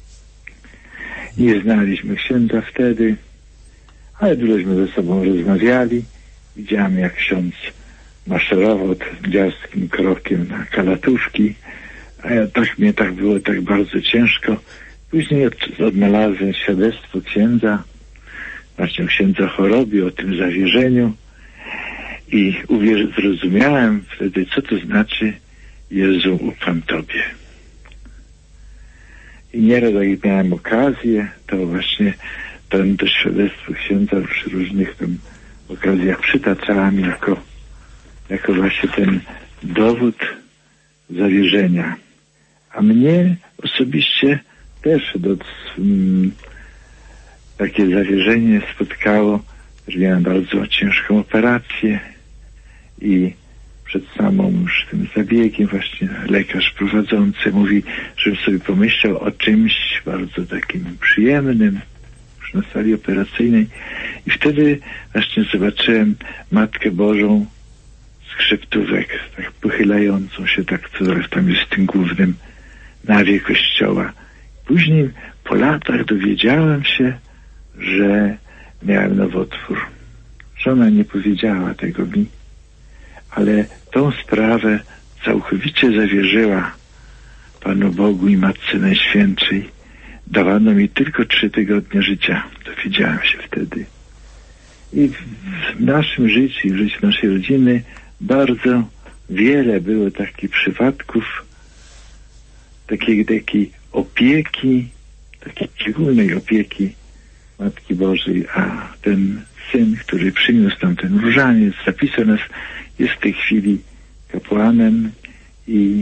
Nie znaliśmy księdza wtedy, ale dużośmy ze sobą rozmawiali. Widziałem, jak ksiądz maszerował dziarskim krokiem na Kalatówki, a mnie było tak bardzo ciężko. Później odnalazłem świadectwo księdza, właśnie księdza o chorobie, o tym zawierzeniu i zrozumiałem wtedy, co to znaczy Jezu, ufam Tobie. I nieraz jak miałem okazję, to właśnie to świadectwo księdza przy różnych tam okazjach przytaczałem jako właśnie ten dowód zawierzenia. A mnie osobiście też takie zawierzenie spotkało, że miałem bardzo ciężką operację i przed samą już tym zabiegiem właśnie lekarz prowadzący mówi, żebym sobie pomyślał o czymś bardzo takim przyjemnym już na sali operacyjnej i wtedy właśnie zobaczyłem Matkę Bożą z Krzeptówek, tak pochylającą się, tak co tam jest w tym głównym nawie kościoła. Później po latach dowiedziałem się, że miałem nowotwór. Żona nie powiedziała tego mi, ale tą sprawę całkowicie zawierzyła Panu Bogu i Matce Najświętszej. Dawano mi tylko 3 tygodnie życia. Dowiedziałem się wtedy. I w naszym życiu, w życiu naszej rodziny bardzo wiele było takich przypadków, takiej opieki, takiej szczególnej opieki Matki Bożej, a ten syn, który przyniósł nam ten różaniec, zapisał nas, jest w tej chwili kapłanem i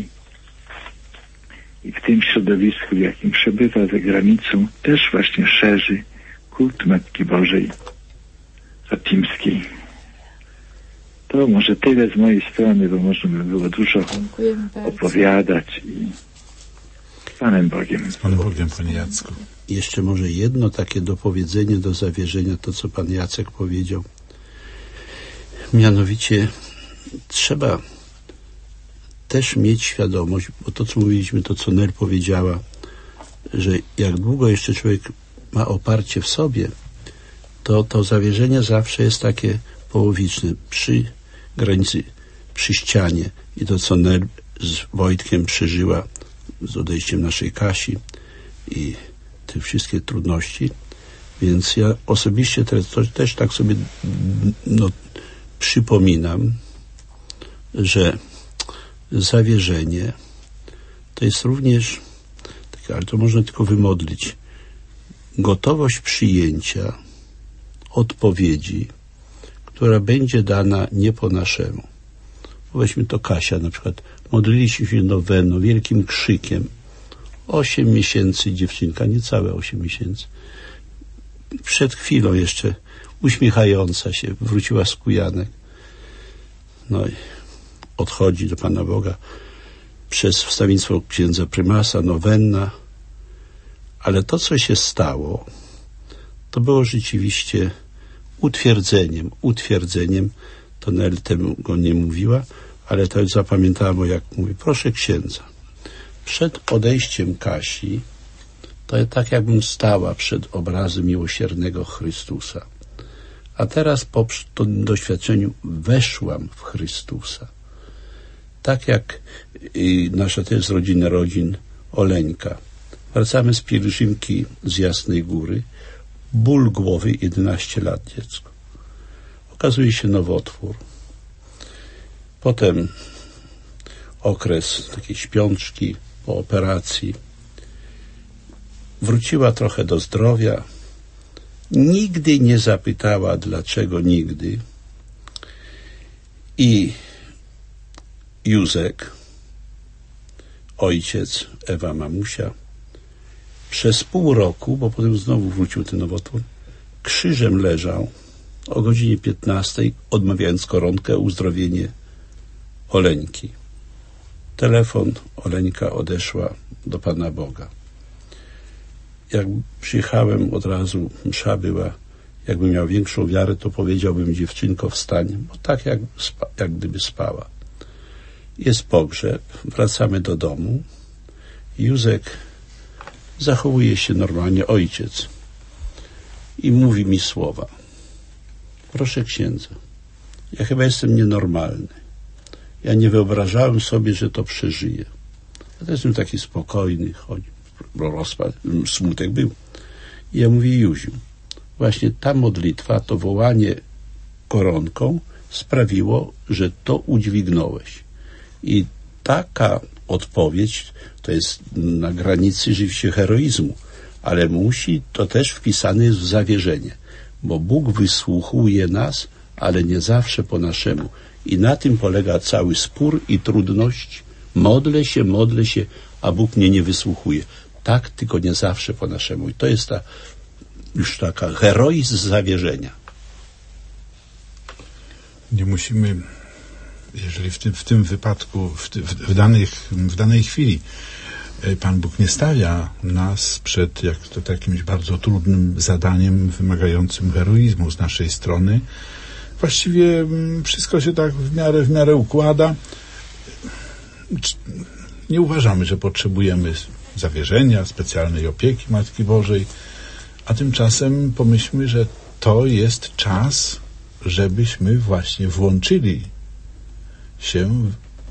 w tym środowisku, w jakim przebywa za granicą, też właśnie szerzy kult Matki Bożej Fatimskiej. To może tyle z mojej strony, bo można by było dużo opowiadać i z Panem Bogiem. Z Panem Bogiem, Panie Jacku. Jeszcze może jedno takie dopowiedzenie do zawierzenia, to co Pan Jacek powiedział. Mianowicie trzeba też mieć świadomość, bo to co mówiliśmy, to co Nel powiedziała, że jak długo jeszcze człowiek ma oparcie w sobie, to zawierzenie zawsze jest takie połowiczne, przy granicy, przy ścianie. I to co Nel z Wojtkiem przeżyła z odejściem naszej Kasi i te wszystkie trudności. Więc ja osobiście też tak sobie przypominam, że zawierzenie to jest również, ale to można tylko wymodlić, gotowość przyjęcia odpowiedzi, która będzie dana nie po naszemu. Weźmy to Kasia na przykład. Modliliśmy się noweną, wielkim krzykiem. 8 miesięcy dziewczynka, niecałe 8 miesięcy. Przed chwilą jeszcze uśmiechająca się, wróciła z Kujanek. No i odchodzi do Pana Boga przez wstawiennictwo księdza prymasa, nowenna. Ale to, co się stało, to było rzeczywiście utwierdzeniem. To Nel tego nie mówiła, ale to zapamiętałem, bo jak mówi, proszę księdza, przed odejściem Kasi, to tak jakbym stała przed obrazem miłosiernego Chrystusa. A teraz po tym doświadczeniu weszłam w Chrystusa. Tak jak nasza też z rodzin Oleńka. Wracamy z pielgrzymki z Jasnej Góry. Ból głowy, 11 lat dziecko. Okazuje się nowotwór. Potem okres takiej śpiączki po operacji. Wróciła trochę do zdrowia. Nigdy nie zapytała, dlaczego nigdy. I Józek, ojciec, Ewa mamusia, przez pół roku, bo potem znowu wrócił ten nowotwór, krzyżem leżał o godzinie 15, odmawiając koronkę, uzdrowienie Oleńki. Telefon, Oleńka odeszła do Pana Boga. Jak przyjechałem od razu, msza była, jakbym miał większą wiarę, to powiedziałbym, dziewczynko, wstań, bo tak jak gdyby spała. Jest pogrzeb, wracamy do domu. Józek zachowuje się normalnie, ojciec, i mówi mi słowa. Proszę księdza, ja chyba jestem nienormalny. Ja nie wyobrażałem sobie, że to przeżyję. Ja jestem taki spokojny, rozpad, smutek był. I ja mówię, Józiu, właśnie ta modlitwa, to wołanie koronką sprawiło, że to udźwignąłeś. I taka odpowiedź to jest na granicy rzeczywiście heroizmu, ale to też wpisane jest w zawierzenie, bo Bóg wysłuchuje nas, ale nie zawsze po naszemu. I na tym polega cały spór i trudność. Modlę się, a Bóg mnie nie wysłuchuje. Tak, tylko nie zawsze po naszemu. I to jest już taka heroizm zawierzenia. Nie musimy, jeżeli w tym wypadku, w danej chwili Pan Bóg nie stawia nas przed jakimś bardzo trudnym zadaniem wymagającym heroizmu z naszej strony. Właściwie wszystko się tak w miarę układa. Nie uważamy, że potrzebujemy zawierzenia, specjalnej opieki Matki Bożej, a tymczasem pomyślmy, że to jest czas, żebyśmy właśnie włączyli się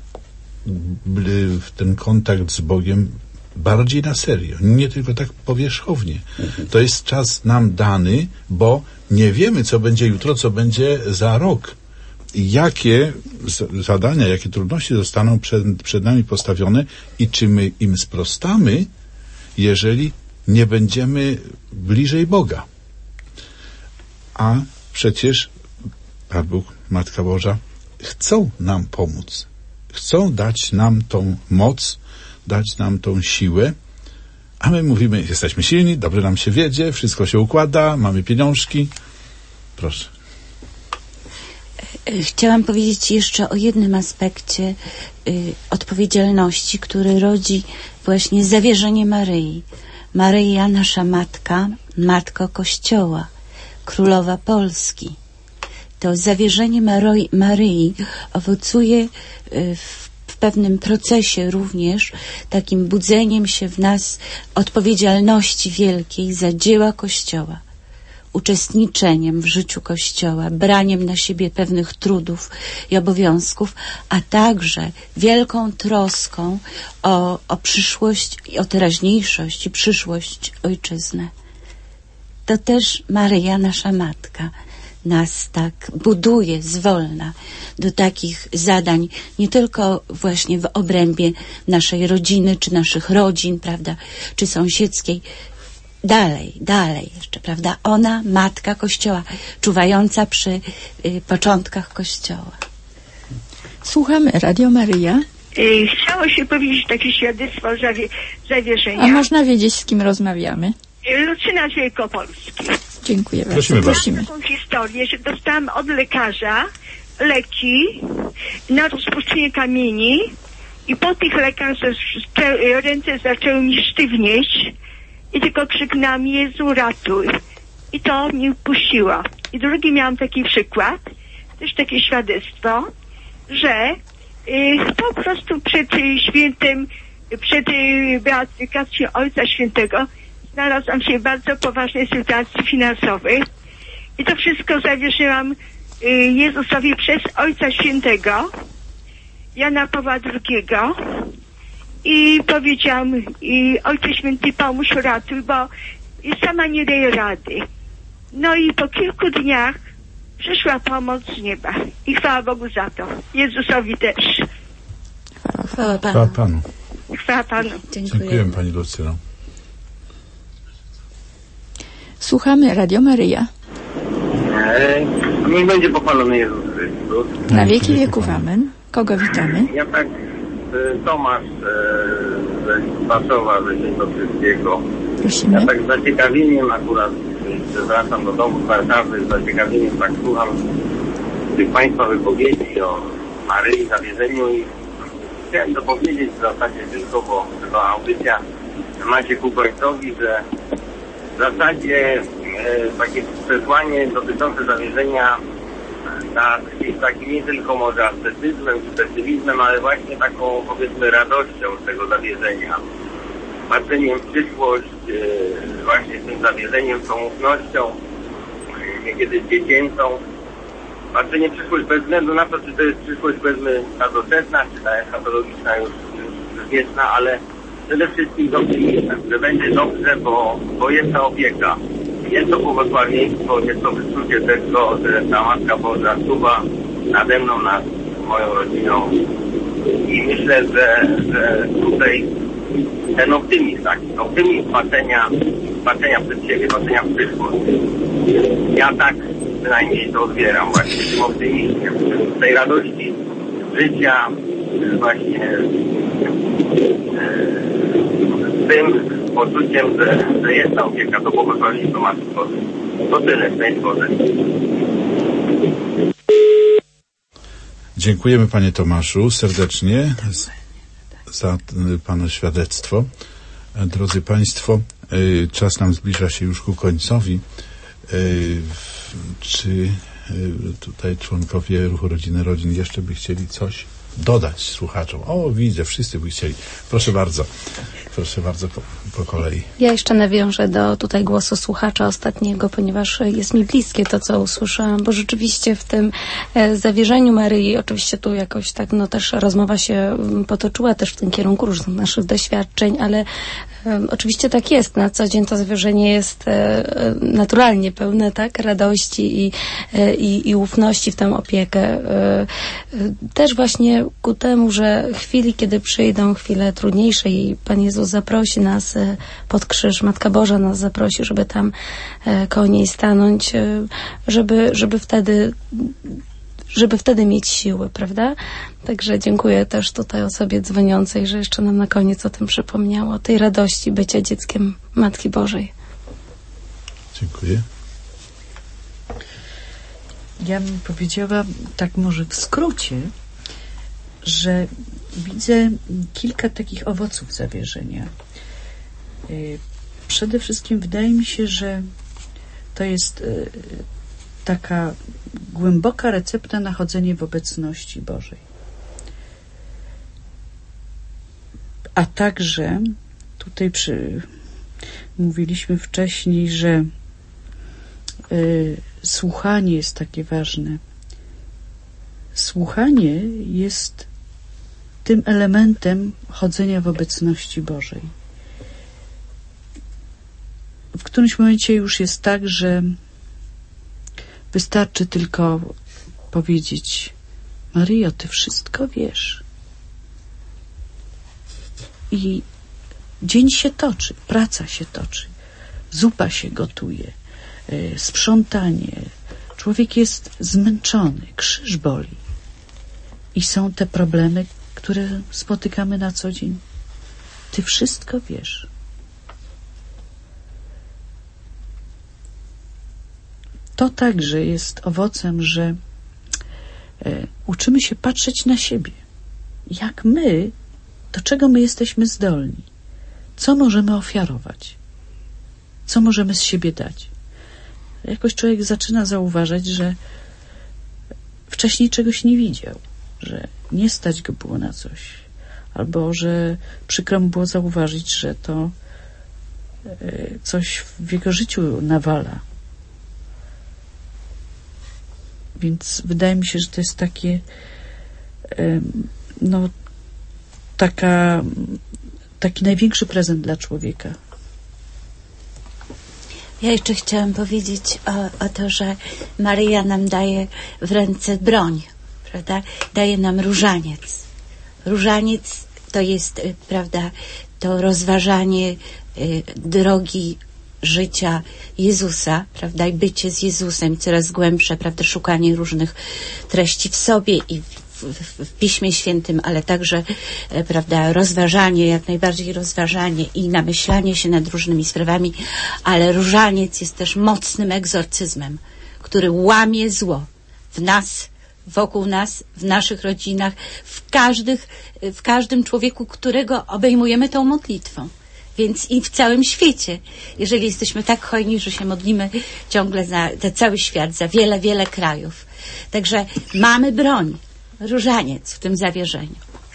w ten kontakt z Bogiem bardziej na serio, nie tylko tak powierzchownie. To jest czas nam dany, bo nie wiemy, co będzie jutro, co będzie za rok. Jakie zadania, jakie trudności zostaną przed nami postawione i czy my im sprostamy, jeżeli nie będziemy bliżej Boga. A przecież Pan Bóg, Matka Boża chcą nam pomóc. Chcą dać nam tą moc, dać nam tą siłę, a my mówimy, jesteśmy silni, dobrze nam się wiedzie, wszystko się układa, mamy pieniążki. Proszę. Chciałam powiedzieć jeszcze o jednym aspekcie odpowiedzialności, który rodzi właśnie zawierzenie Maryi. Maryja, nasza Matka, Matko Kościoła, Królowa Polski. To zawierzenie Maryi owocuje w pewnym procesie również takim budzeniem się w nas odpowiedzialności wielkiej za dzieła Kościoła, uczestniczeniem w życiu Kościoła, braniem na siebie pewnych trudów i obowiązków, a także wielką troską o przyszłość, o teraźniejszość i przyszłość Ojczyzny. To też Maryja, nasza Matka, nas tak buduje zwolna do takich zadań, nie tylko właśnie w obrębie naszej rodziny, czy naszych rodzin, prawda, czy sąsiedzkiej. dalej jeszcze, prawda? Ona, matka Kościoła, czuwająca przy początkach Kościoła. Słuchamy Radio Maryja. Chciało się powiedzieć takie świadectwo zawierzenia. A można wiedzieć, z kim rozmawiamy? Lucyna z Wielkopolski. Dziękuję bardzo. Prosimy. Taką historię, że dostałam od lekarza leki na rozpuszczenie kamieni i po tych lekach ręce zaczęły mi sztywnieć i tylko krzyknęłam: Jezu, ratuj. I to mnie puściło. I drugi miałam taki przykład, też takie świadectwo, że po prostu przed beatyfikacją Ojca Świętego znalazłam się w bardzo poważnej sytuacji finansowej i to wszystko zawierzyłam Jezusowi przez Ojca Świętego Jana Pawła II i powiedziałam: Ojcze Święty, pomóż, ratuj, bo sama nie daję rady. No i po kilku dniach przyszła pomoc z nieba i chwała Bogu za to. Jezusowi też. Chwała Panu. Chwała Panu. Chwała Panu. Dziękujemy Pani Lucyno. Słuchamy Radio Maryja. Niech będzie pochwalony Jezus Chrystus. Na wieki wieków amen. Kogo witamy? Ja tak, Tomasz z Waszowa, ze Świętokrzyskiego. Prosimy. Ja tak z zaciekawieniem akurat wracam do domu z Warszawy, z zaciekawieniem tak słucham tych Państwa wypowiedzi o Maryi, zawierzeniu i chciałem dopowiedzieć w zasadzie tylko, bo to audycja ma się ku końcowi, że w zasadzie takie przesłanie dotyczące zawierzenia jest takim nie tylko może ascetyzmem czy pesymizmem, ale właśnie taką, powiedzmy, radością z tego zawierzenia. Patrzeniem w przyszłość, właśnie z tym zawierzeniem, tą ufnością, niekiedy dziecięcą. Patrzenie w przyszłość bez względu na to, czy to jest przyszłość, powiedzmy, ta doczesna, czy ta eschatologiczna już wieczna, ale przede wszystkim z optymizmem, że będzie dobrze, bo jest ta opieka. Jest to błogosławieństwo, jest to wyczucie tego, że ta Matka Boża czuwa nade mną, nad moją rodziną. I myślę, że tutaj ten optymizm, taki optymizm patrzenia przed siebie, patrzenia w przyszłość. Ja tak przynajmniej to odbieram właśnie tym optymizmem, tej radości życia, właśnie z tym poczuciem, że jest ta opieka, to błogosławieństwo Matki Bożej. To tyle, szczęść Boże. Dziękujemy Panie Tomaszu serdecznie za Pana świadectwo. Drodzy Państwo, czas nam zbliża się już ku końcowi. Czy tutaj członkowie Ruchu Rodziny Rodzin jeszcze by chcieli coś dodać słuchaczom? O, widzę, wszyscy by chcieli. Proszę bardzo po kolei. Ja jeszcze nawiążę do tutaj głosu słuchacza ostatniego, ponieważ jest mi bliskie to, co usłyszałam, bo rzeczywiście w tym zawierzeniu Maryi, oczywiście tu jakoś tak, no też rozmowa się potoczyła też w tym kierunku różnych naszych doświadczeń, ale oczywiście tak jest. Na co dzień to zawierzenie jest naturalnie pełne, tak, radości i ufności w tę opiekę. Też właśnie ku temu, że chwili, kiedy przyjdą chwile trudniejsze i Pan Jezus zaprosi nas pod krzyż, Matka Boża nas zaprosi, żeby tam koło niej stanąć, żeby wtedy mieć siły, prawda? Także dziękuję też tutaj osobie dzwoniącej, że jeszcze nam na koniec o tym przypomniało, o tej radości bycia dzieckiem Matki Bożej. Dziękuję. Ja bym powiedziała tak może w skrócie, że widzę kilka takich owoców zawierzenia. Przede wszystkim wydaje mi się, że to jest taka głęboka recepta na chodzenie w obecności Bożej. A także tutaj mówiliśmy wcześniej, że słuchanie jest takie ważne. Słuchanie jest tym elementem chodzenia w obecności Bożej. W którymś momencie już jest tak, że wystarczy tylko powiedzieć: Maryjo, Ty wszystko wiesz. I dzień się toczy, praca się toczy. zupa się gotuje, sprzątanie. Człowiek jest zmęczony, krzyż boli. I są te problemy, które spotykamy na co dzień. Ty wszystko wiesz. To także jest owocem, że uczymy się patrzeć na siebie. Jak my, do czego my jesteśmy zdolni? Co możemy ofiarować? Co możemy z siebie dać? Jakoś człowiek zaczyna zauważać, że wcześniej czegoś nie widział, że nie stać go było na coś, albo że przykro mu było zauważyć, że to coś w jego życiu nawala. Więc wydaje mi się, że to jest takie taki największy prezent dla człowieka. Ja jeszcze chciałam powiedzieć o to, że Maryja nam daje w ręce broń, prawda? Daje nam różaniec. Różaniec to jest, prawda, to rozważanie drogi życia Jezusa, prawda, i bycie z Jezusem, coraz głębsze, prawda, szukanie różnych treści w sobie i w Piśmie Świętym, ale także, prawda, rozważanie, jak najbardziej rozważanie i namyślanie się nad różnymi sprawami, ale różaniec jest też mocnym egzorcyzmem, który łamie zło w nas, wokół nas, w naszych rodzinach, w każdym człowieku, którego obejmujemy tą modlitwą. Więc i w całym świecie, jeżeli jesteśmy tak hojni, że się modlimy ciągle za cały świat, za wiele, wiele krajów. Także mamy broń, różaniec w tym zawierzeniu.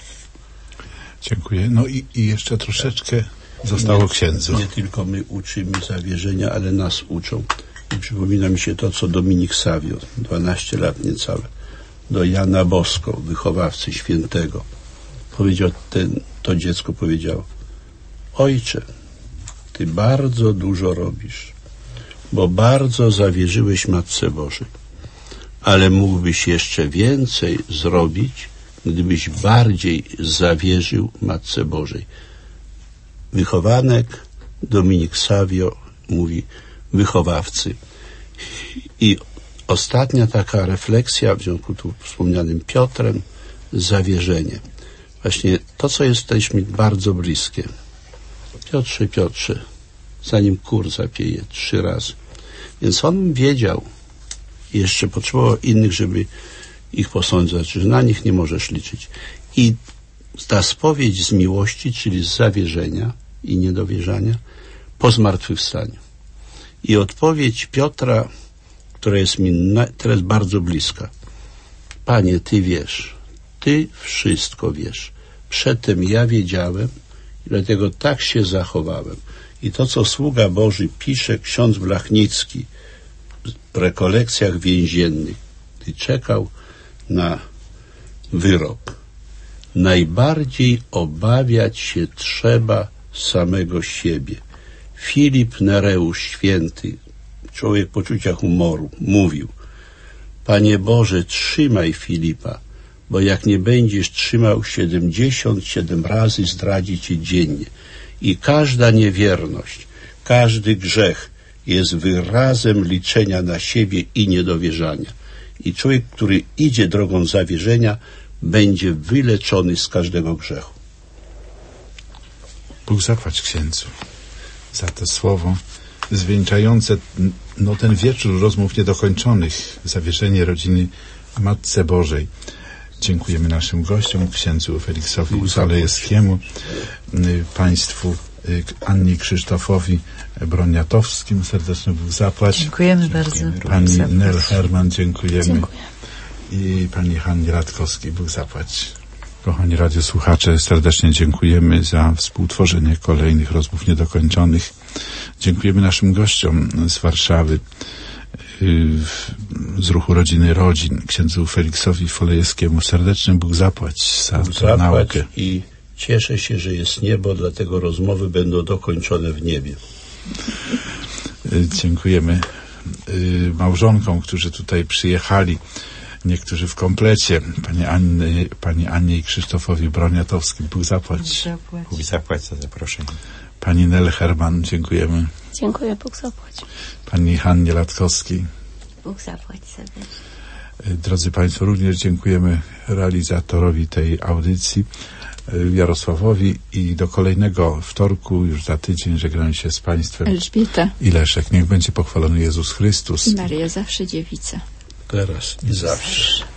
Dziękuję. No i jeszcze troszeczkę zostało księdzu. Nie tylko my uczymy zawierzenia, ale nas uczą. I przypomina mi się to, co Dominik Savio, 12 lat niecałe, do Jana Bosko, wychowawcy świętego, powiedział, to dziecko powiedziało: Ojcze, Ty bardzo dużo robisz, bo bardzo zawierzyłeś Matce Bożej, ale mógłbyś jeszcze więcej zrobić, gdybyś bardziej zawierzył Matce Bożej. Wychowanek Dominik Savio mówi wychowawcy. I ostatnia taka refleksja w związku tu wspomnianym Piotrem, zawierzenie. Właśnie to, co jest mi bardzo bliskie. Piotrze, Piotrze, zanim kur zapieje 3 razy. Więc on wiedział, jeszcze potrzebował innych, żeby ich posądzać, że na nich nie możesz liczyć. I ta spowiedź z miłości, czyli z zawierzenia i niedowierzania, po zmartwychwstaniu. I odpowiedź Piotra, która jest mi teraz bardzo bliska. Panie, Ty wiesz, Ty wszystko wiesz. Przedtem ja wiedziałem, i dlatego tak się zachowałem. I to, co sługa Boży pisze ksiądz Blachnicki w rekolekcjach więziennych, gdy czekał na wyrok. Najbardziej obawiać się trzeba samego siebie. Filip Nereusz święty, człowiek poczucia humoru, mówił: Panie Boże, trzymaj Filipa, bo jak nie będziesz trzymał, 77 razy zdradzi Cię dziennie. I każda niewierność, każdy grzech jest wyrazem liczenia na siebie i niedowierzania. I człowiek, który idzie drogą zawierzenia, będzie wyleczony z każdego grzechu. Bóg zapłać księdzu za to słowo zwieńczające ten wieczór rozmów niedokończonych, zawierzenie rodziny Matce Bożej. Dziękujemy naszym gościom, księdzu Feliksowi Falejewskiemu, państwu Annie Krzysztofowi Broniatowskim. Serdecznie Bóg zapłać. Dziękujemy bardzo. Pani Nel Herman, dziękujemy. I pani Hannie Radkowskiej. Bóg zapłać. Kochani radiosłuchacze, serdecznie dziękujemy za współtworzenie kolejnych rozmów niedokończonych. Dziękujemy naszym gościom z Warszawy, z ruchu Rodziny Rodzin, księdzu Feliksowi Falejewskiemu. Serdecznie Bóg zapłać za tę naukę. I cieszę się, że jest niebo, dlatego rozmowy będą dokończone w niebie. Dziękujemy małżonkom, którzy tutaj przyjechali. Niektórzy w komplecie. Pani Annie i Krzysztofowi Broniatowskim. Bóg zapłać. Bóg zapłać za zaproszenie. Pani Nel Herman, dziękujemy. Dziękuję, Bóg zapłać. Pani Hannie Latkowskiej. Bóg zapłać serdecznie. Drodzy Państwo, również dziękujemy realizatorowi tej audycji, Jarosławowi, i do kolejnego wtorku, już za tydzień, żegnam się z Państwem. Elżbieta I Leszek. Niech będzie pochwalony Jezus Chrystus. i Maryja zawsze dziewica. Teraz i zawsze.